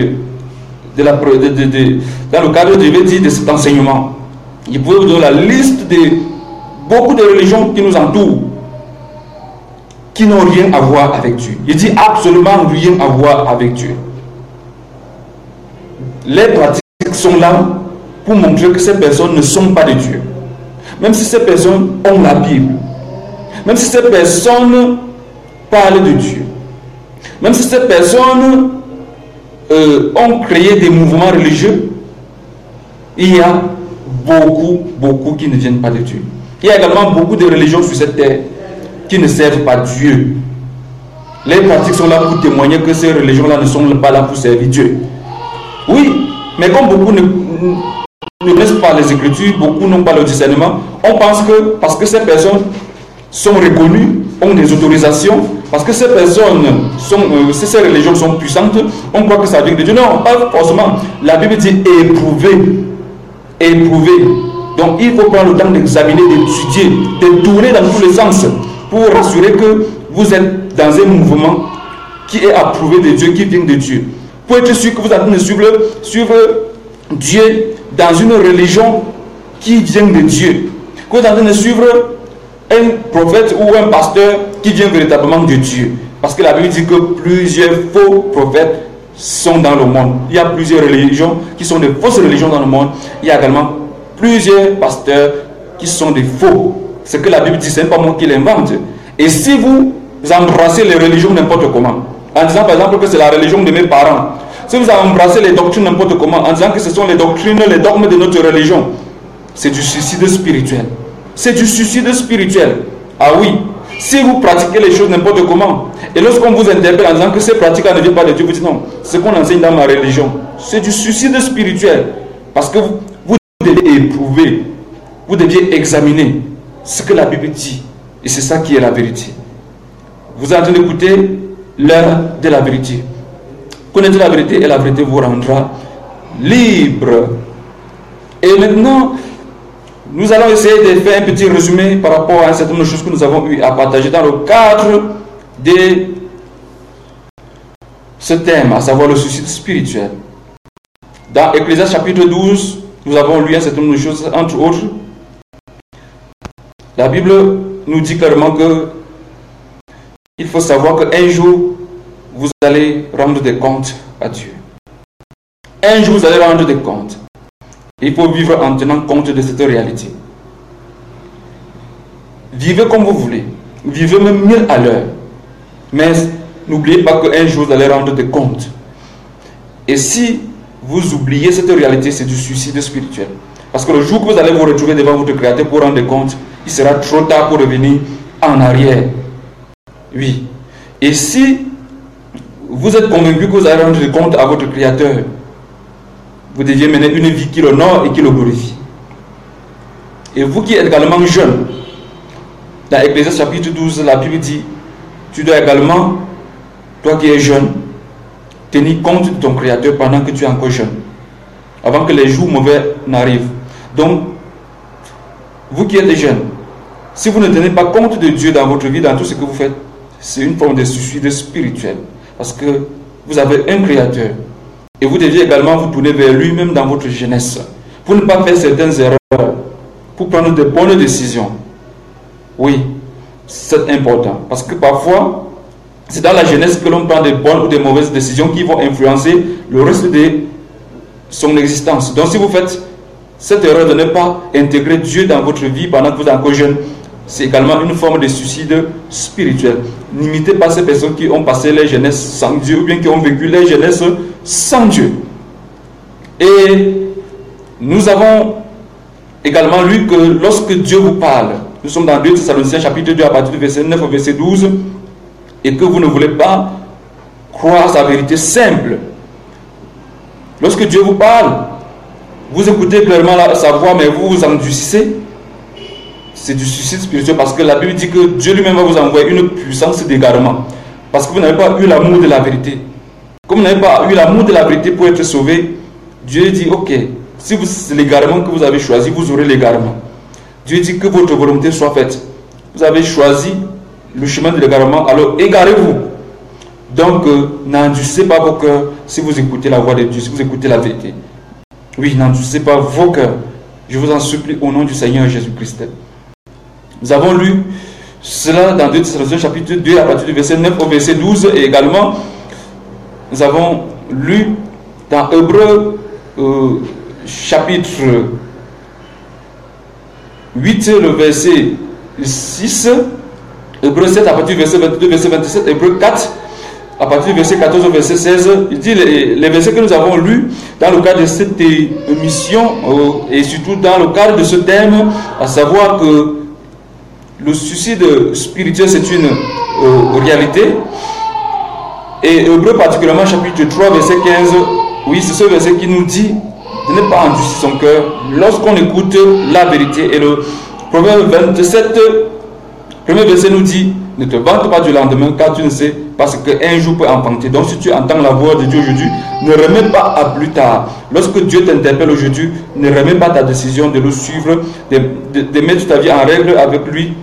de la, de, de, de, dans le cadre, je vais dire, de cet enseignement. Je peux vous donner la liste de beaucoup de religions qui nous entourent, qui n'ont rien à voir avec Dieu. Je dis absolument rien à voir avec Dieu. Les pratiques sont là pour montrer que ces personnes ne sont pas de Dieu. Même si ces personnes ont la Bible, même si ces personnes parlent de Dieu, même si ces personnes euh, ont créé des mouvements religieux, il y a beaucoup, beaucoup qui ne viennent pas de Dieu. Il y a également beaucoup de religions sur cette terre qui ne servent pas Dieu. Les pratiques sont là pour témoigner que ces religions-là ne sont pas là pour servir Dieu. Oui, mais comme beaucoup ne, ne laissent pas les Écritures, beaucoup n'ont pas le discernement, on pense que parce que ces personnes sont reconnues, ont des autorisations, parce que ces personnes, sont, euh, ces religions sont puissantes, on croit que ça vient de Dieu. Non, pas forcément. La Bible dit éprouver. Éprouver. Donc il faut prendre le temps d'examiner, d'étudier, de tourner dans tous les sens pour rassurer que vous êtes dans un mouvement qui est approuvé de Dieu, qui vient de Dieu. Pour être sûr que vous êtes en train de suivre, suivre Dieu dans une religion qui vient de Dieu. Que vous êtes en train de suivre un prophète ou un pasteur qui vient véritablement de Dieu. Parce que la Bible dit que plusieurs faux prophètes sont dans le monde. Il y a plusieurs religions qui sont des fausses religions dans le monde. Il y a également plusieurs pasteurs qui sont des faux. Ce que la Bible dit, ce n'est pas moi qui l'invente. Et si vous embrassez les religions n'importe comment, en disant par exemple que c'est la religion de mes parents, si vous embrassez les doctrines n'importe comment, en disant que ce sont les doctrines, les dogmes de notre religion, c'est du suicide spirituel. C'est du suicide spirituel. Ah oui. Si vous pratiquez les choses n'importe comment, et lorsqu'on vous interpelle en disant que ces pratiques-là ne viennent pas de Dieu, vous dites non, ce qu'on enseigne dans ma religion, c'est du suicide spirituel. Parce que vous, vous devez éprouver, vous deviez examiner ce que la Bible dit. Et c'est ça qui est la vérité. Vous êtes en train d'écouter l'heure de la vérité. Connaissez la vérité et la vérité vous rendra libre. Et maintenant, nous allons essayer de faire un petit résumé par rapport à un certain nombre de choses que nous avons eu à partager dans le cadre de ce thème, à savoir le suicide spirituel. Dans Ecclésiaste chapitre douze, nous avons lu un certain nombre de choses, entre autres. La Bible nous dit clairement que il faut savoir qu'un jour, vous allez rendre des comptes à Dieu. Un jour, vous allez rendre des comptes. Il faut vivre en tenant compte de cette réalité. Vivez comme vous voulez. Vivez même mille à l'heure. Mais n'oubliez pas qu'un jour vous allez rendre des comptes. Et si vous oubliez cette réalité, c'est du suicide spirituel. Parce que le jour que vous allez vous retrouver devant votre Créateur pour rendre compte, il sera trop tard pour revenir en arrière. Oui. Et si vous êtes convaincu que vous allez rendre compte à votre Créateur, vous deviez mener une vie qui l'honore et qui le glorifie. Et vous qui êtes également jeune, dans Ecclésiaste chapitre douze, la Bible dit, tu dois également, toi qui es jeune, tenir compte de ton Créateur pendant que tu es encore jeune, avant que les jours mauvais n'arrivent. Donc, vous qui êtes jeune, si vous ne tenez pas compte de Dieu dans votre vie, dans tout ce que vous faites, c'est une forme de suicide spirituel. Parce que vous avez un Créateur. Et vous deviez également vous tourner vers lui-même dans votre jeunesse. Pour ne pas faire certaines erreurs. Pour prendre de bonnes décisions. Oui, c'est important. Parce que parfois, c'est dans la jeunesse que l'on prend de bonnes ou de mauvaises décisions qui vont influencer le reste de son existence. Donc si vous faites cette erreur de ne pas intégrer Dieu dans votre vie pendant que vous êtes encore jeune, c'est également une forme de suicide spirituel. N'imitez pas ces personnes qui ont passé leur jeunesse sans Dieu ou bien qui ont vécu leur jeunesse sans Dieu. Et nous avons également lu que lorsque Dieu vous parle, nous sommes dans deux Thessaloniciens chapitre deux à partir du verset neuf au verset douze, et que vous ne voulez pas croire sa vérité simple. Lorsque Dieu vous parle, vous écoutez clairement sa voix, mais vous vous endurcissez. C'est du suicide spirituel parce que la Bible dit que Dieu lui-même va vous envoyer une puissance d'égarement. Parce que vous n'avez pas eu l'amour de la vérité. Comme vous n'avez pas eu l'amour de la vérité pour être sauvé, Dieu dit, ok, si c'est l'égarement que vous avez choisi, vous aurez l'égarement. Dieu dit que votre volonté soit faite. Vous avez choisi le chemin de l'égarement, alors égarez-vous. Donc, euh, n'endurcissez pas vos cœurs si vous écoutez la voix de Dieu, si vous écoutez la vérité. Oui, n'endurcissez pas vos cœurs. Je vous en supplie au nom du Seigneur Jésus-Christ. Nous avons lu cela dans deux Thessaloniciens chapitre deux à partir du verset neuf au verset douze et également nous avons lu dans Hébreux euh, chapitre huit le verset six, Hébreux sept à partir du verset vingt-deux, verset vingt-sept, Hébreux quatre à partir du verset quatorze au verset seize. Il dit les, les versets que nous avons lus dans le cadre de cette émission euh, et surtout dans le cadre de ce thème, à savoir que le suicide spirituel, c'est une euh, réalité. Et Hébreux particulièrement, chapitre trois, verset quinze, oui, c'est ce verset qui nous dit de ne pas endurcir son cœur lorsqu'on écoute la vérité. Et le Proverbe vingt-sept, premier verset nous dit, ne te vante pas du lendemain, car tu ne sais pas ce qu'un jour peut enfanter. Donc si tu entends la voix de Dieu aujourd'hui, ne remets pas à plus tard. Lorsque Dieu t'interpelle aujourd'hui, ne remets pas ta décision de le suivre, de, de, de mettre ta vie en règle avec lui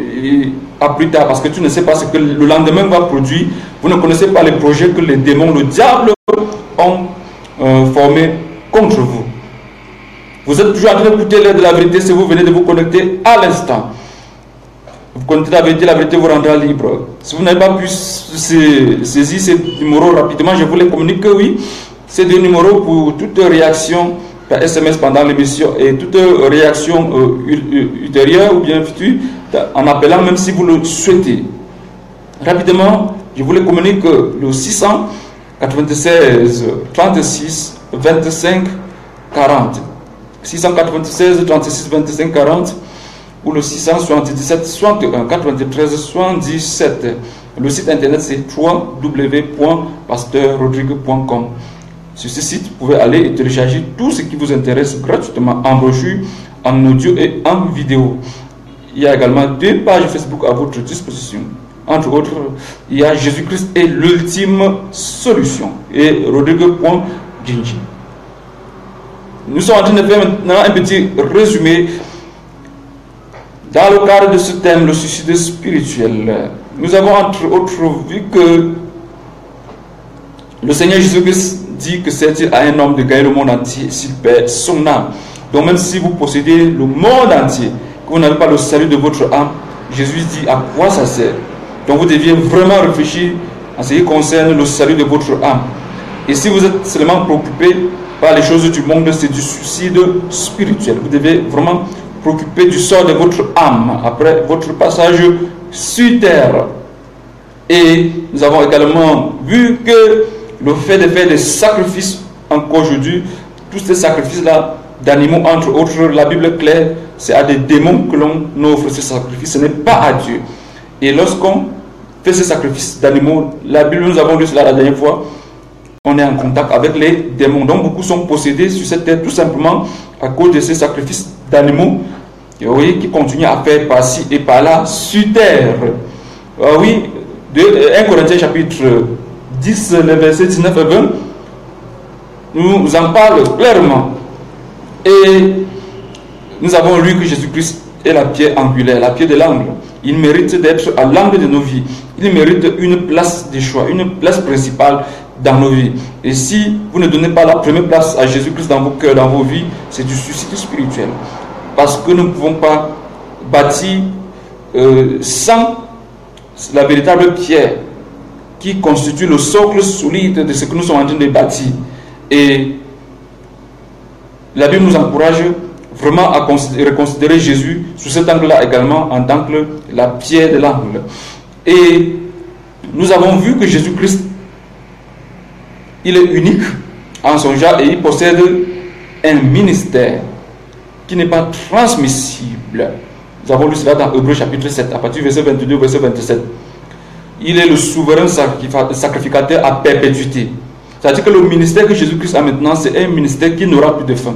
à plus tard, parce que tu ne sais pas ce que le lendemain va produire. Vous ne connaissez pas les projets que les démons, le diable ont euh, formés contre vous. Vous êtes toujours en train d'écouter l'air de la vérité si vous venez de vous connecter à l'instant. Vous connaissez la vérité, la vérité vous rendra libre. Si vous n'avez pas pu saisir ces numéros rapidement, je vous les communique que oui, c'est des numéros pour toute réaction par S M S pendant l'émission et toute réaction euh, ultérieure ou bien future en appelant même si vous le souhaitez. Rapidement, je vous les communique le six cent quatre-vingt-seize trente-six vingt-cinq quarante. six cent quatre-vingt-seize trente-six vingt-cinq quarante ou le six cent soixante-dix-sept soixante et un quatre-vingt-treize soixante-dix-sept. Le site internet c'est w w w point pasteur rodrigue point com. Sur ce site, vous pouvez aller et télécharger tout ce qui vous intéresse gratuitement en brochure, en audio et en vidéo. Il y a également deux pages Facebook à votre disposition. Entre autres, il y a Jésus-Christ est l'ultime solution et rodrigue point ginji. Nous sommes en train de faire maintenant un petit résumé dans le cadre de ce thème, le suicide spirituel. Nous avons entre autres vu que le Seigneur Jésus-Christ dit que c'est à un homme de gagner le monde entier s'il perd son âme. Donc même si vous possédez le monde entier, que vous n'avez pas le salut de votre âme, Jésus dit à quoi ça sert. Donc vous deviez vraiment réfléchir à ce qui concerne le salut de votre âme. Et si vous êtes seulement préoccupé par les choses du monde, c'est du suicide spirituel. Vous devez vraiment préoccuper du sort de votre âme après votre passage sur terre. Et nous avons également vu que le fait de faire des sacrifices encore aujourd'hui, tous ces sacrifices-là d'animaux, entre autres, la Bible est claire, c'est à des démons que l'on offre ces sacrifices, ce n'est pas à Dieu. Et lorsqu'on fait ces sacrifices d'animaux, la Bible, nous avons lu cela la dernière fois, on est en contact avec les démons. Donc beaucoup sont possédés sur cette terre tout simplement à cause de ces sacrifices d'animaux, oui, qui continuent à faire par-ci et par-là sur terre. Ah oui, de premier Corinthiens chapitre dix, le verset dix-neuf et vingt, nous en parle clairement. Et nous avons lu que Jésus-Christ est la pierre angulaire, la pierre de l'angle. Il mérite d'être à l'angle de nos vies. Il mérite une place de choix, une place principale dans nos vies. Et si vous ne donnez pas la première place à Jésus-Christ dans vos cœurs, dans vos vies, c'est du suicide spirituel. Parce que nous ne pouvons pas bâtir euh, sans la véritable pierre qui constitue le socle solide de ce que nous sommes en train de bâtir. Et la Bible nous encourage vraiment à reconsidérer Jésus sous cet angle-là également en tant que la pierre de l'angle. Et nous avons vu que Jésus-Christ, il est unique en son genre et il possède un ministère qui n'est pas transmissible. Nous avons lu cela dans Hébreux chapitre sept, à partir du verset vingt-deux au verset vingt-sept. Il est le souverain sacrificateur à perpétuité. C'est-à-dire que le ministère que Jésus-Christ a maintenant, c'est un ministère qui n'aura plus de fin.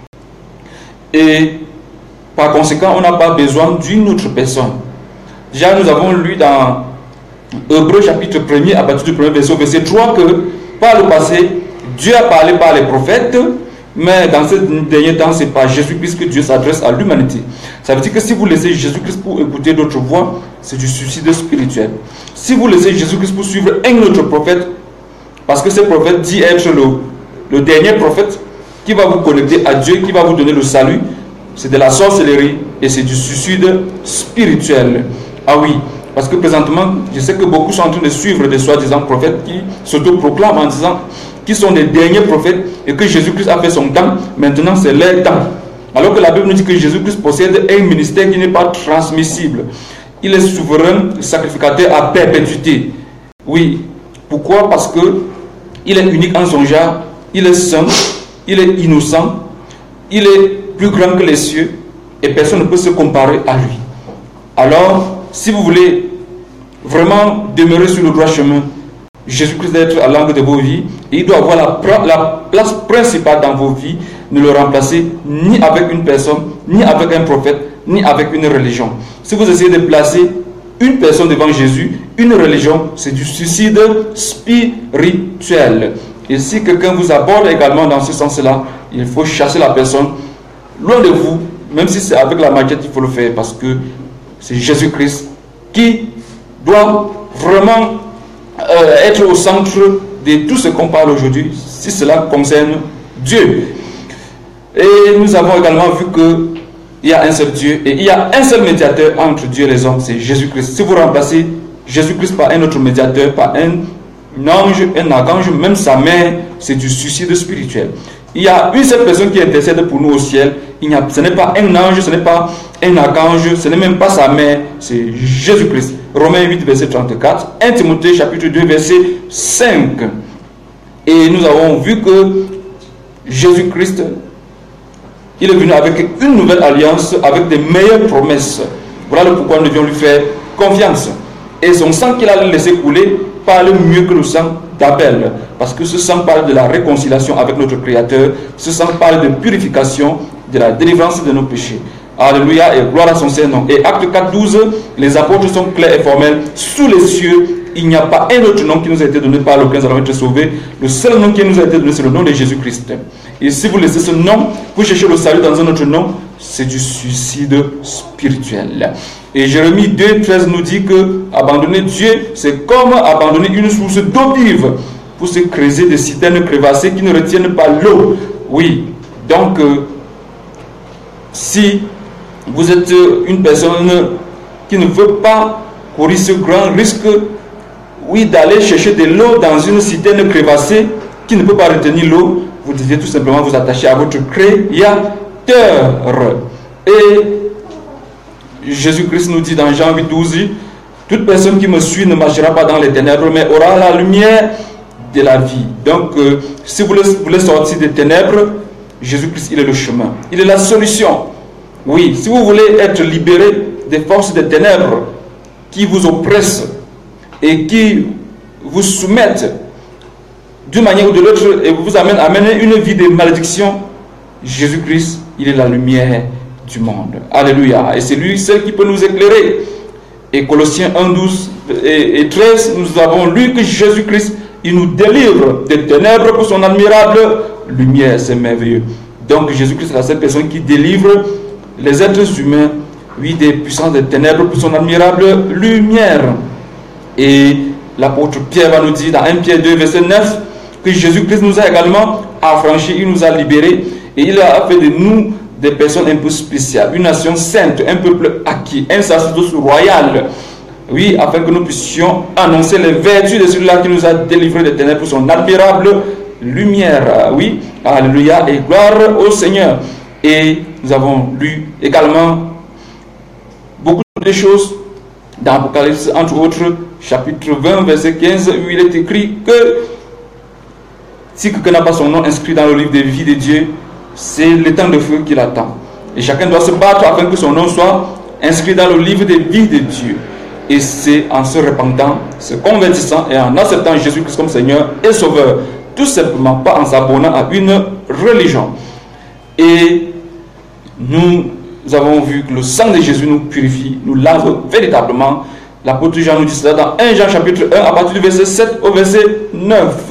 Et par conséquent, on n'a pas besoin d'une autre personne. Déjà, nous avons lu dans Hébreux chapitre un, à partir du premier verset, verset trois, que par le passé, Dieu a parlé par les prophètes, mais dans ce dernier temps, c'est par Jésus-Christ que Dieu s'adresse à l'humanité. Ça veut dire que si vous laissez Jésus-Christ pour écouter d'autres voix, c'est du suicide spirituel. Si vous laissez Jésus-Christ pour suivre un autre prophète, parce que ce prophète dit être le, le dernier prophète qui va vous connecter à Dieu, qui va vous donner le salut, c'est de la sorcellerie et c'est du suicide spirituel. Ah oui, parce que présentement, je sais que beaucoup sont en train de suivre des soi-disant prophètes qui s'autoproclament en disant qu'ils sont des derniers prophètes et que Jésus-Christ a fait son temps, maintenant c'est leur temps. Alors que la Bible nous dit que Jésus-Christ possède un ministère qui n'est pas transmissible. Il est souverain, sacrificateur à perpétuité. Oui, pourquoi? Parce que il est unique en son genre, il est saint, il est innocent, il est plus grand que les cieux et personne ne peut se comparer à lui. Alors, si vous voulez vraiment demeurer sur le droit chemin, Jésus-Christ doit être à l'angle de vos vies et il doit avoir la, la place principale dans vos vies. Ne le remplacer ni avec une personne, ni avec un prophète, ni avec une religion. Si vous essayez de placer une personne devant Jésus, une religion, c'est du suicide spirituel. Et si quelqu'un vous aborde également dans ce sens-là, il faut chasser la personne loin de vous, même si c'est avec la machette, il faut le faire, parce que c'est Jésus-Christ qui doit vraiment euh, être au centre de tout ce qu'on parle aujourd'hui, si cela concerne Dieu. Et nous avons également vu que il y a un seul Dieu et il y a un seul médiateur entre Dieu et les hommes, c'est Jésus-Christ. Si vous remplacez Jésus-Christ par un autre médiateur, par un ange, un archange, même sa mère, c'est du suicide spirituel. Il y a une seule personne qui intercède pour nous au ciel. Il n'y a, ce n'est pas un ange, ce n'est pas un archange, ce n'est même pas sa mère, c'est Jésus-Christ. Romains huit, verset trente-quatre, premier Timothée chapitre deux, verset cinq. Et nous avons vu que Jésus-Christ, il est venu avec une nouvelle alliance, avec des meilleures promesses. Voilà le pourquoi nous devions lui faire confiance. Et son sang qu'il a laissé couler parle mieux que le sang d'Abel. Parce que ce sang parle de la réconciliation avec notre Créateur. Ce sang parle de purification, de la délivrance de nos péchés. Alléluia et gloire à son Saint-Nom. Et acte quatre, douze, les apôtres sont clairs et formels. Sous les cieux, il n'y a pas un autre nom qui nous a été donné par lequel nous allons être sauvés. Le seul nom qui nous a été donné, c'est le nom de Jésus-Christ. Et si vous laissez ce nom, vous cherchez le salut dans un autre nom, c'est du suicide spirituel. Et Jérémie deux, treize nous dit que abandonner Dieu, c'est comme abandonner une source d'eau vive pour se creuser des citernes crevassées qui ne retiennent pas l'eau. Oui, donc euh, si vous êtes une personne qui ne veut pas courir ce grand risque, oui, d'aller chercher de l'eau dans une citerne crevassée qui ne peut pas retenir l'eau, vous devez tout simplement vous attacher à votre Créateur. Et Jésus-Christ nous dit dans Jean huit, douze, toute personne qui me suit ne marchera pas dans les ténèbres, mais aura la lumière de la vie. Donc, euh, si vous voulez, vous voulez sortir des ténèbres, Jésus-Christ, il est le chemin. Il est la solution. Oui, si vous voulez être libéré des forces des ténèbres qui vous oppressent et qui vous soumettent d'une manière ou de l'autre et vous amènent à mener une vie de malédiction, Jésus-Christ, il est la lumière du monde. Alléluia. Et c'est lui seul qui peut nous éclairer. Et Colossiens un, douze et treize, nous avons lu que Jésus-Christ, il nous délivre des ténèbres pour son admirable lumière. C'est merveilleux. Donc Jésus-Christ est la seule personne qui délivre les êtres humains, oui, des puissances des ténèbres pour son admirable lumière. Et l'apôtre Pierre va nous dire dans un Pierre deux, verset neuf, que Jésus-Christ nous a également affranchis, il nous a libérés et il a fait de nous des personnes un peu spéciales, une nation sainte, un peuple acquis, un sacerdoce royal, oui, afin que nous puissions annoncer les vertus de celui-là qui nous a délivrés des ténèbres pour son admirable lumière. Oui, alléluia et gloire au Seigneur. Et nous avons lu également beaucoup de choses dans Apocalypse, entre autres, chapitre vingt, verset quinze, où il est écrit que si quelqu'un n'a pas son nom inscrit dans le livre des vies de Dieu, c'est le temps de feu qui l'attend. Et chacun doit se battre afin que son nom soit inscrit dans le livre des vies de Dieu. Et c'est en se repentant, se convertissant et en acceptant Jésus-Christ comme Seigneur et Sauveur. Tout simplement, pas en s'abonnant à une religion. Et nous avons vu que le sang de Jésus nous purifie, nous lave véritablement. L'apôtre Jean nous dit cela dans un Jean chapitre un, à partir du verset sept au verset neuf.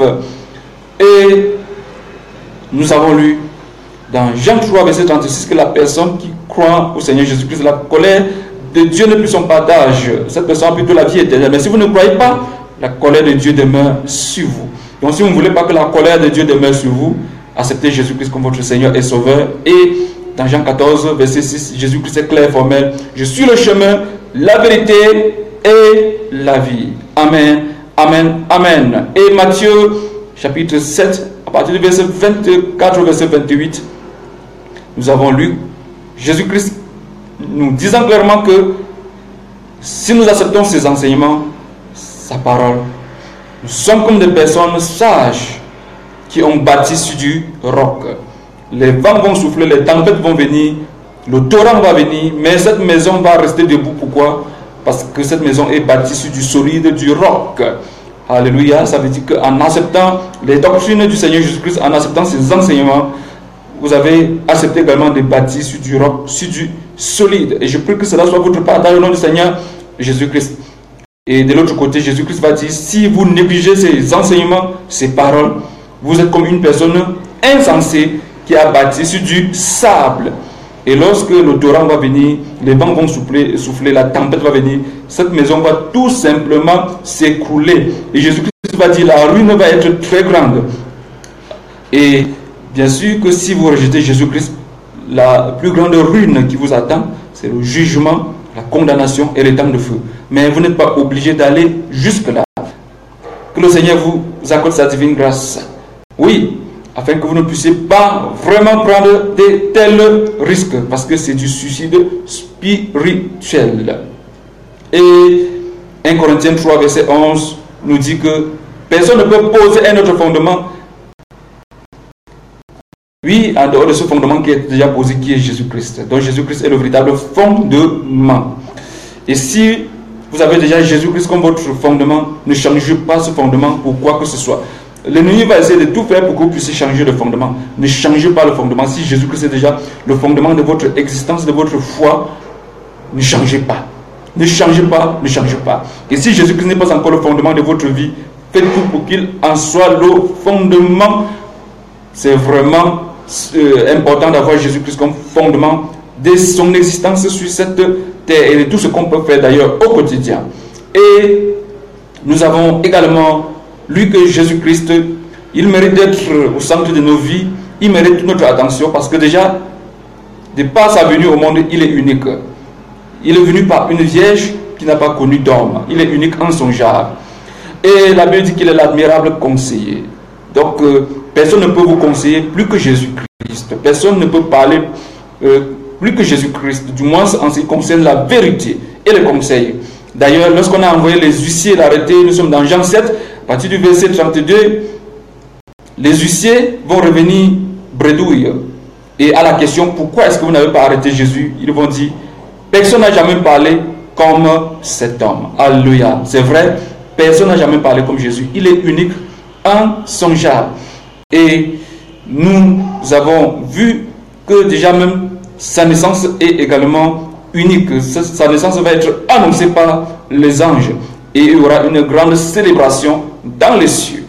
Et nous avons lu dans Jean trois, verset trente-six, que la personne qui croit au Seigneur Jésus-Christ, la colère de Dieu n'est plus son partage. Cette personne a plutôt la vie éternelle. Mais si vous ne croyez pas, la colère de Dieu demeure sur vous. Donc si vous ne voulez pas que la colère de Dieu demeure sur vous, acceptez Jésus-Christ comme votre Seigneur et Sauveur. Et dans Jean quatorze, verset six, Jésus-Christ est clair et formel. Je suis le chemin, la vérité et la vie. Amen, amen, amen. Et Matthieu, chapitre sept, à partir du verset vingt-quatre au verset vingt-huit, nous avons lu Jésus-Christ nous disant clairement que si nous acceptons ses enseignements, sa parole, nous sommes comme des personnes sages qui ont bâti sur du roc. Les vents vont souffler, les tempêtes vont venir, le torrent va venir, mais cette maison va rester debout. Pourquoi? Parce que cette maison est bâtie sur du solide, du roc. Alléluia. Ça veut dire qu'en acceptant les doctrines du Seigneur Jésus-Christ, en acceptant ses enseignements, vous avez accepté également de bâtir sur du roc, sur du solide. Et je prie que cela soit votre part dans le nom du Seigneur Jésus-Christ. Et de l'autre côté, Jésus-Christ va dire, si vous négligez ces enseignements, ces paroles, vous êtes comme une personne insensée qui a bâti sur du sable. Et lorsque le torrent va venir, les vents vont souffler, souffler, la tempête va venir, cette maison va tout simplement s'écrouler. Et Jésus-Christ va dire, la ruine va être très grande. Et bien sûr que si vous rejetez Jésus-Christ, la plus grande ruine qui vous attend, c'est le jugement, la condamnation et le temps de feu. Mais vous n'êtes pas obligé d'aller jusque-là. Que le Seigneur vous accorde sa divine grâce. Oui, afin que vous ne puissiez pas vraiment prendre de tels risques, parce que c'est du suicide spirituel. Et un Corinthiens trois, verset onze, nous dit que personne ne peut poser un autre fondement. Oui, en dehors de ce fondement qui est déjà posé, qui est Jésus-Christ. Donc Jésus-Christ est le véritable fondement. Et si vous avez déjà Jésus-Christ comme votre fondement, ne changez pas ce fondement pour quoi que ce soit. L'ennemi va essayer de tout faire pour que vous puissiez changer de fondement. Ne changez pas le fondement. Si Jésus-Christ est déjà le fondement de votre existence, de votre foi, ne changez pas. Ne changez pas, ne changez pas. Et si Jésus-Christ n'est pas encore le fondement de votre vie, faites tout pour qu'il en soit le fondement. C'est vraiment euh, important d'avoir Jésus-Christ comme fondement de son existence sur cette terre et de tout ce qu'on peut faire d'ailleurs au quotidien. Et nous avons également lu que Jésus-Christ, il mérite d'être au centre de nos vies, il mérite toute notre attention parce que déjà, de par sa venue au monde, il est unique. Il est venu par une vierge qui n'a pas connu d'homme. Il est unique en son genre. Et la Bible dit qu'il est l'admirable conseiller. Donc, euh, personne ne peut vous conseiller plus que Jésus-Christ. Personne ne peut parler euh, plus que Jésus-Christ, du moins en ce qui concerne la vérité et le conseil. D'ailleurs, lorsqu'on a envoyé les huissiers l'arrêter, nous sommes dans Jean sept, à partir du verset trente-deux, les huissiers vont revenir bredouille. Et à la question, pourquoi est-ce que vous n'avez pas arrêté Jésus? Ils vont dire, personne n'a jamais parlé comme cet homme. Alléluia. C'est vrai, personne n'a jamais parlé comme Jésus. Il est unique, insongeable. Et nous avons vu que déjà même sa naissance est également unique. Sa naissance va être annoncée par les anges. Et il y aura une grande célébration dans les cieux.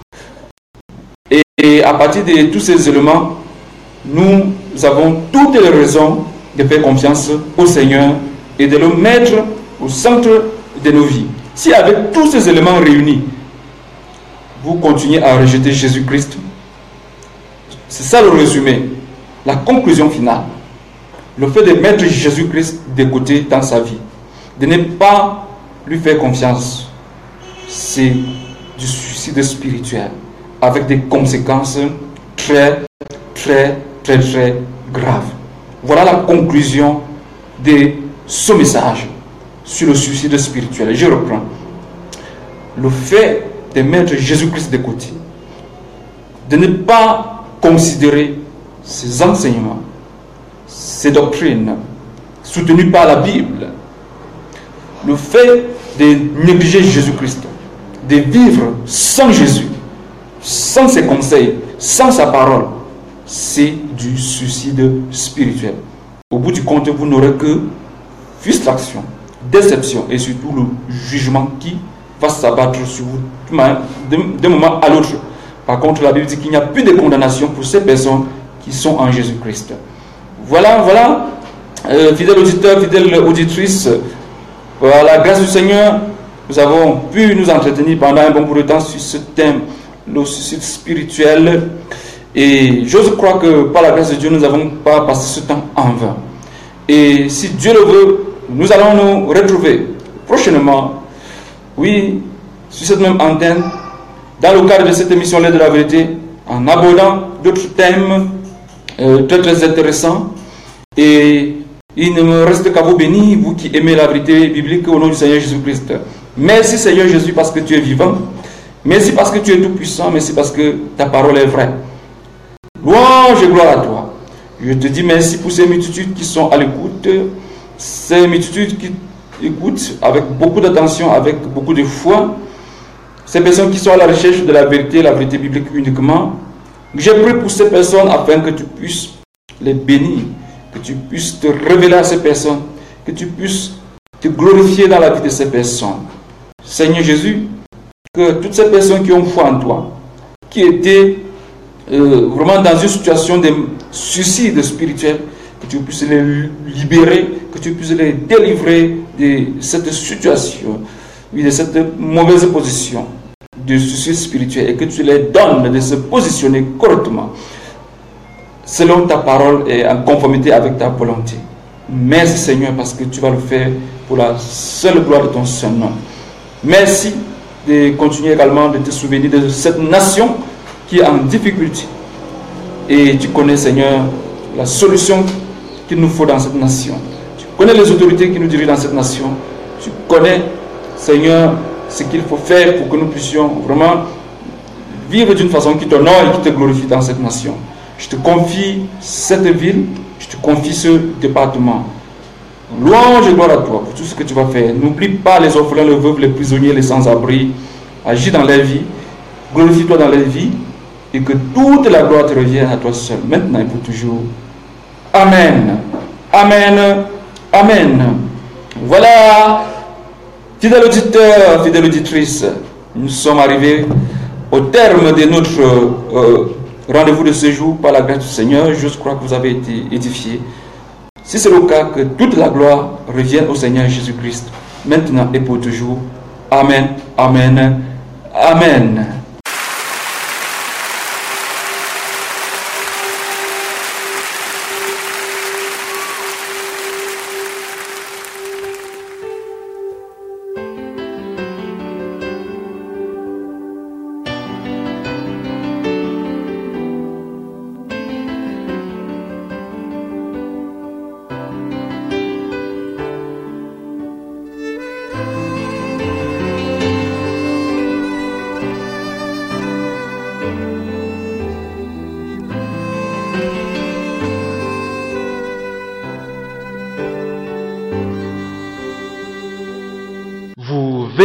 Et à partir de tous ces éléments, nous avons toutes les raisons de faire confiance au Seigneur et de le mettre au centre de nos vies. Si avec tous ces éléments réunis, vous continuez à rejeter Jésus-Christ, c'est ça le résumé, la conclusion finale. Le fait de mettre Jésus-Christ de côté dans sa vie, de ne pas lui faire confiance, c'est du suicide spirituel avec des conséquences très, très, très, très graves. Voilà la conclusion de ce message sur le suicide spirituel. Je reprends. Le fait de mettre Jésus-Christ de côté, de ne pas considérer ses enseignements, ses doctrines soutenues par la Bible, le fait de négliger Jésus-Christ, de vivre sans Jésus, sans ses conseils, sans sa parole, c'est du suicide spirituel. Au bout du compte, vous n'aurez que frustration, déception et surtout le jugement qui va s'abattre sur vous d'un moment à l'autre. Par contre, la Bible dit qu'il n'y a plus de condamnation pour ces personnes qui sont en Jésus-Christ. Voilà, voilà, euh, fidèles auditeurs, fidèles auditrices, par la grâce du Seigneur, nous avons pu nous entretenir pendant un bon bout de temps sur ce thème, le suicide spirituel. Et j'ose croire que par la grâce de Dieu, nous n'avons pas passé ce temps en vain. Et si Dieu le veut, nous allons nous retrouver prochainement, oui, sur cette même antenne, dans le cadre de cette émission L'aide de la vérité, en abordant d'autres thèmes euh, très très intéressants. Et il ne me reste qu'à vous bénir, vous qui aimez la vérité biblique, au nom du Seigneur Jésus-Christ. Merci Seigneur Jésus parce que tu es vivant. Merci parce que tu es tout puissant. Merci parce que ta parole est vraie. Louange et gloire à toi. Je te dis merci pour ces multitudes qui sont à l'écoute. Ces multitudes qui écoutent avec beaucoup d'attention, avec beaucoup de foi. Ces personnes qui sont à la recherche de la vérité, la vérité biblique uniquement. J'ai prié pour ces personnes afin que tu puisses les bénir, que tu puisses te révéler à ces personnes, que tu puisses te glorifier dans la vie de ces personnes. Seigneur Jésus, que toutes ces personnes qui ont foi en toi, qui étaient euh, vraiment dans une situation de suicide spirituel, que tu puisses les libérer, que tu puisses les délivrer de cette situation, de cette mauvaise position de suicide spirituel, et que tu les donnes de se positionner correctement selon ta parole et en conformité avec ta volonté. Merci Seigneur parce que tu vas le faire pour la seule gloire de ton Saint-Nom. Merci de continuer également de te souvenir de cette nation qui est en difficulté. Et tu connais Seigneur la solution qu'il nous faut dans cette nation. Tu connais les autorités qui nous dirigent dans cette nation. Tu connais Seigneur ce qu'il faut faire pour que nous puissions vraiment vivre d'une façon qui t'honore et qui te glorifie dans cette nation. Je te confie cette ville, je te confie ce département. Louange et gloire à toi pour tout ce que tu vas faire. N'oublie pas les orphelins, les veuves, les prisonniers, les sans-abri. Agis dans leur vie, glorifie-toi dans leur vie, et que toute la gloire te revienne à toi seul, maintenant et pour toujours. Amen. Amen. Amen. Voilà, fidèles auditeurs, fidèles auditrices, nous sommes arrivés au terme de notre euh, rendez-vous de ce jour par la grâce du Seigneur. Je crois que vous avez été édifiés. Si c'est le cas, que toute la gloire revienne au Seigneur Jésus-Christ, maintenant et pour toujours. Amen, amen, amen.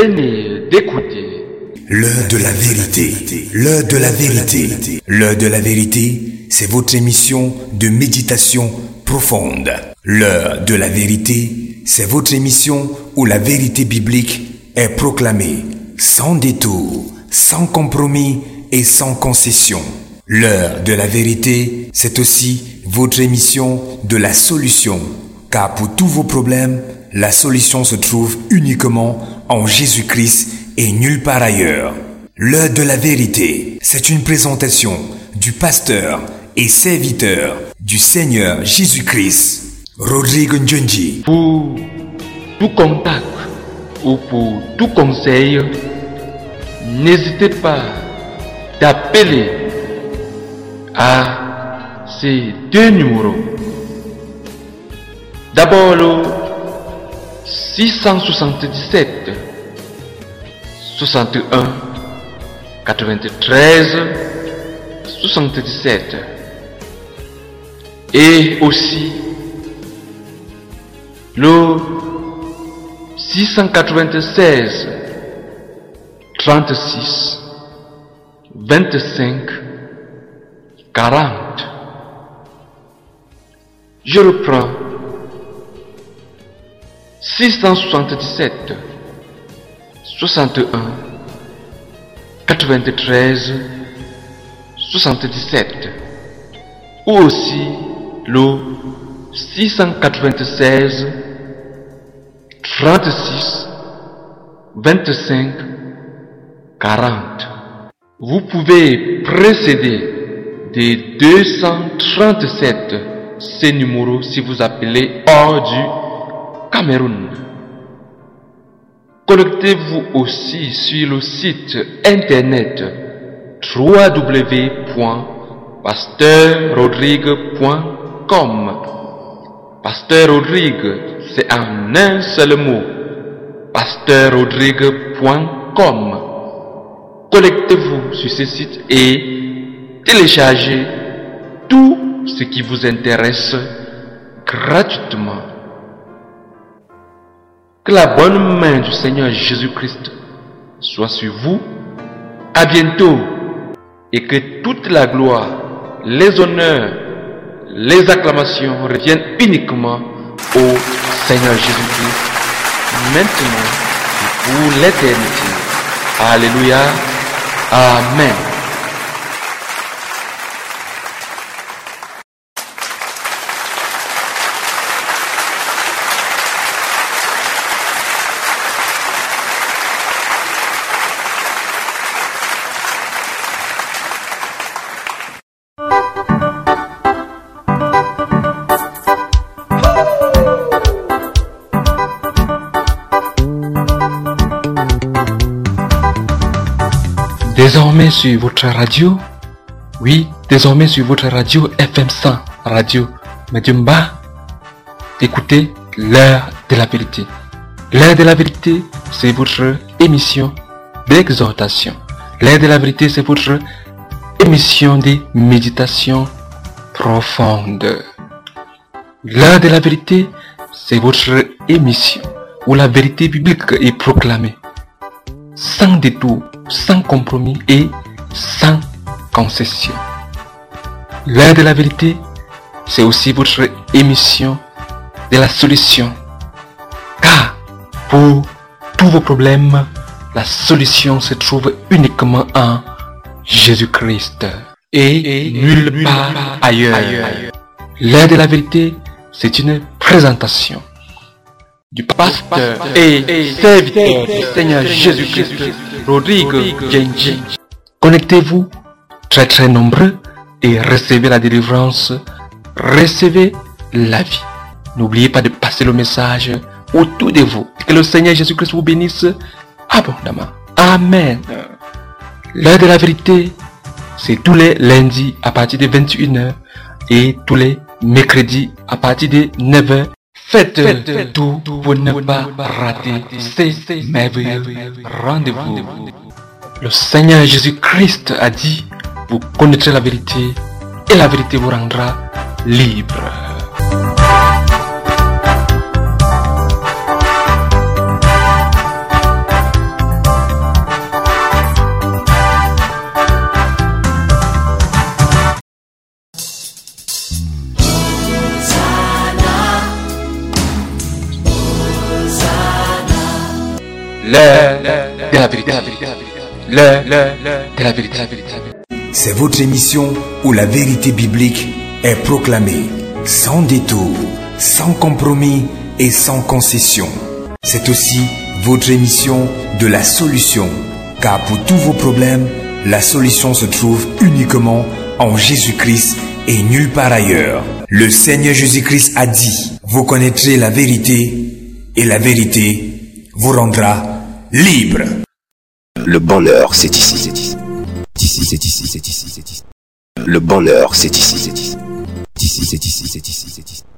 venez d'écouter L'heure de la vérité, l'heure de la vérité, l'heure de la vérité, c'est votre émission de méditation profonde. L'heure de la vérité, c'est votre émission où la vérité biblique est proclamée sans détour, sans compromis et sans concession. L'heure de la vérité, c'est aussi votre émission de la solution, car pour tous vos problèmes, la solution se trouve uniquement en Jésus-Christ et nulle part ailleurs. L'heure de la vérité, c'est une présentation du pasteur et serviteur du Seigneur Jésus-Christ, Rodrigue Ndjondji. Pour tout contact ou pour tout conseil, n'hésitez pas d'appeler à ces deux numéros. D'abord le six cent soixante-dix-sept soixante et un quatre-vingt-treize soixante-dix-sept et aussi le six cent quatre-vingt-seize trente-six vingt-cinq quarante. Je reprends. six cent soixante-dix-sept soixante et un quatre-vingt-treize soixante-dix-sept ou aussi le six cent quatre-vingt-seize trente-six vingt-cinq quarante. Vous pouvez précéder des deux cent trente-sept ces numéros si vous appelez hors du Cameroun. Connectez-vous aussi sur le site internet w w w point pasteur rodrigue point com. Pasteur Rodrigue, c'est en un seul mot. pasteur rodrigue point com. Connectez-vous sur ce site et téléchargez tout ce qui vous intéresse gratuitement. Que la bonne main du Seigneur Jésus-Christ soit sur vous. À bientôt. Et que toute la gloire, les honneurs, les acclamations reviennent uniquement au Seigneur Jésus-Christ, maintenant et pour l'éternité. Alléluia. Amen. Désormais sur votre radio, oui, désormais sur votre radio F M cent, radio Mediumba, écoutez l'heure de la vérité. L'heure de la vérité, c'est votre émission d'exhortation. L'heure de la vérité, c'est votre émission de méditation profonde. L'heure de la vérité, c'est votre émission où la vérité biblique est proclamée, sans détour, sans compromis et sans concession. L'heure de la vérité, c'est aussi votre émission de la solution. Car pour tous vos problèmes, la solution se trouve uniquement en Jésus-Christ et, et nulle part ailleurs. ailleurs. L'heure de la vérité, c'est une présentation du pasteur et serviteur du Seigneur Jésus-Christ, Rodrigue Ndjondji. Connectez-vous très très nombreux et recevez la délivrance, recevez la vie. N'oubliez pas de passer le message autour de vous. Que le Seigneur Jésus-Christ vous bénisse abondamment. Amen. L'heure de la vérité, c'est tous les lundis à partir de vingt et une heures et tous les mercredis à partir de neuf heures. Faites, Faites tout pour ne pas rater ces merveilleux rendez-vous. Le Seigneur Jésus-Christ a dit, vous connaîtrez la vérité et la vérité vous rendra libre. de la vérité. L'heure de la vérité. C'est votre émission où la vérité biblique est proclamée sans détour, sans compromis et sans concession. C'est aussi votre émission de la solution, car pour tous vos problèmes, la solution se trouve uniquement en Jésus-Christ et nulle part ailleurs. Le Seigneur Jésus-Christ a dit, vous connaîtrez la vérité et la vérité vous rendra libre. Le bonheur, c'est ici, c'est ici. Ici, c'est ici, c'est ici, c'est ici. Le bonheur, c'est ici, c'est ici. Ici, c'est ici, c'est ici, c'est ici.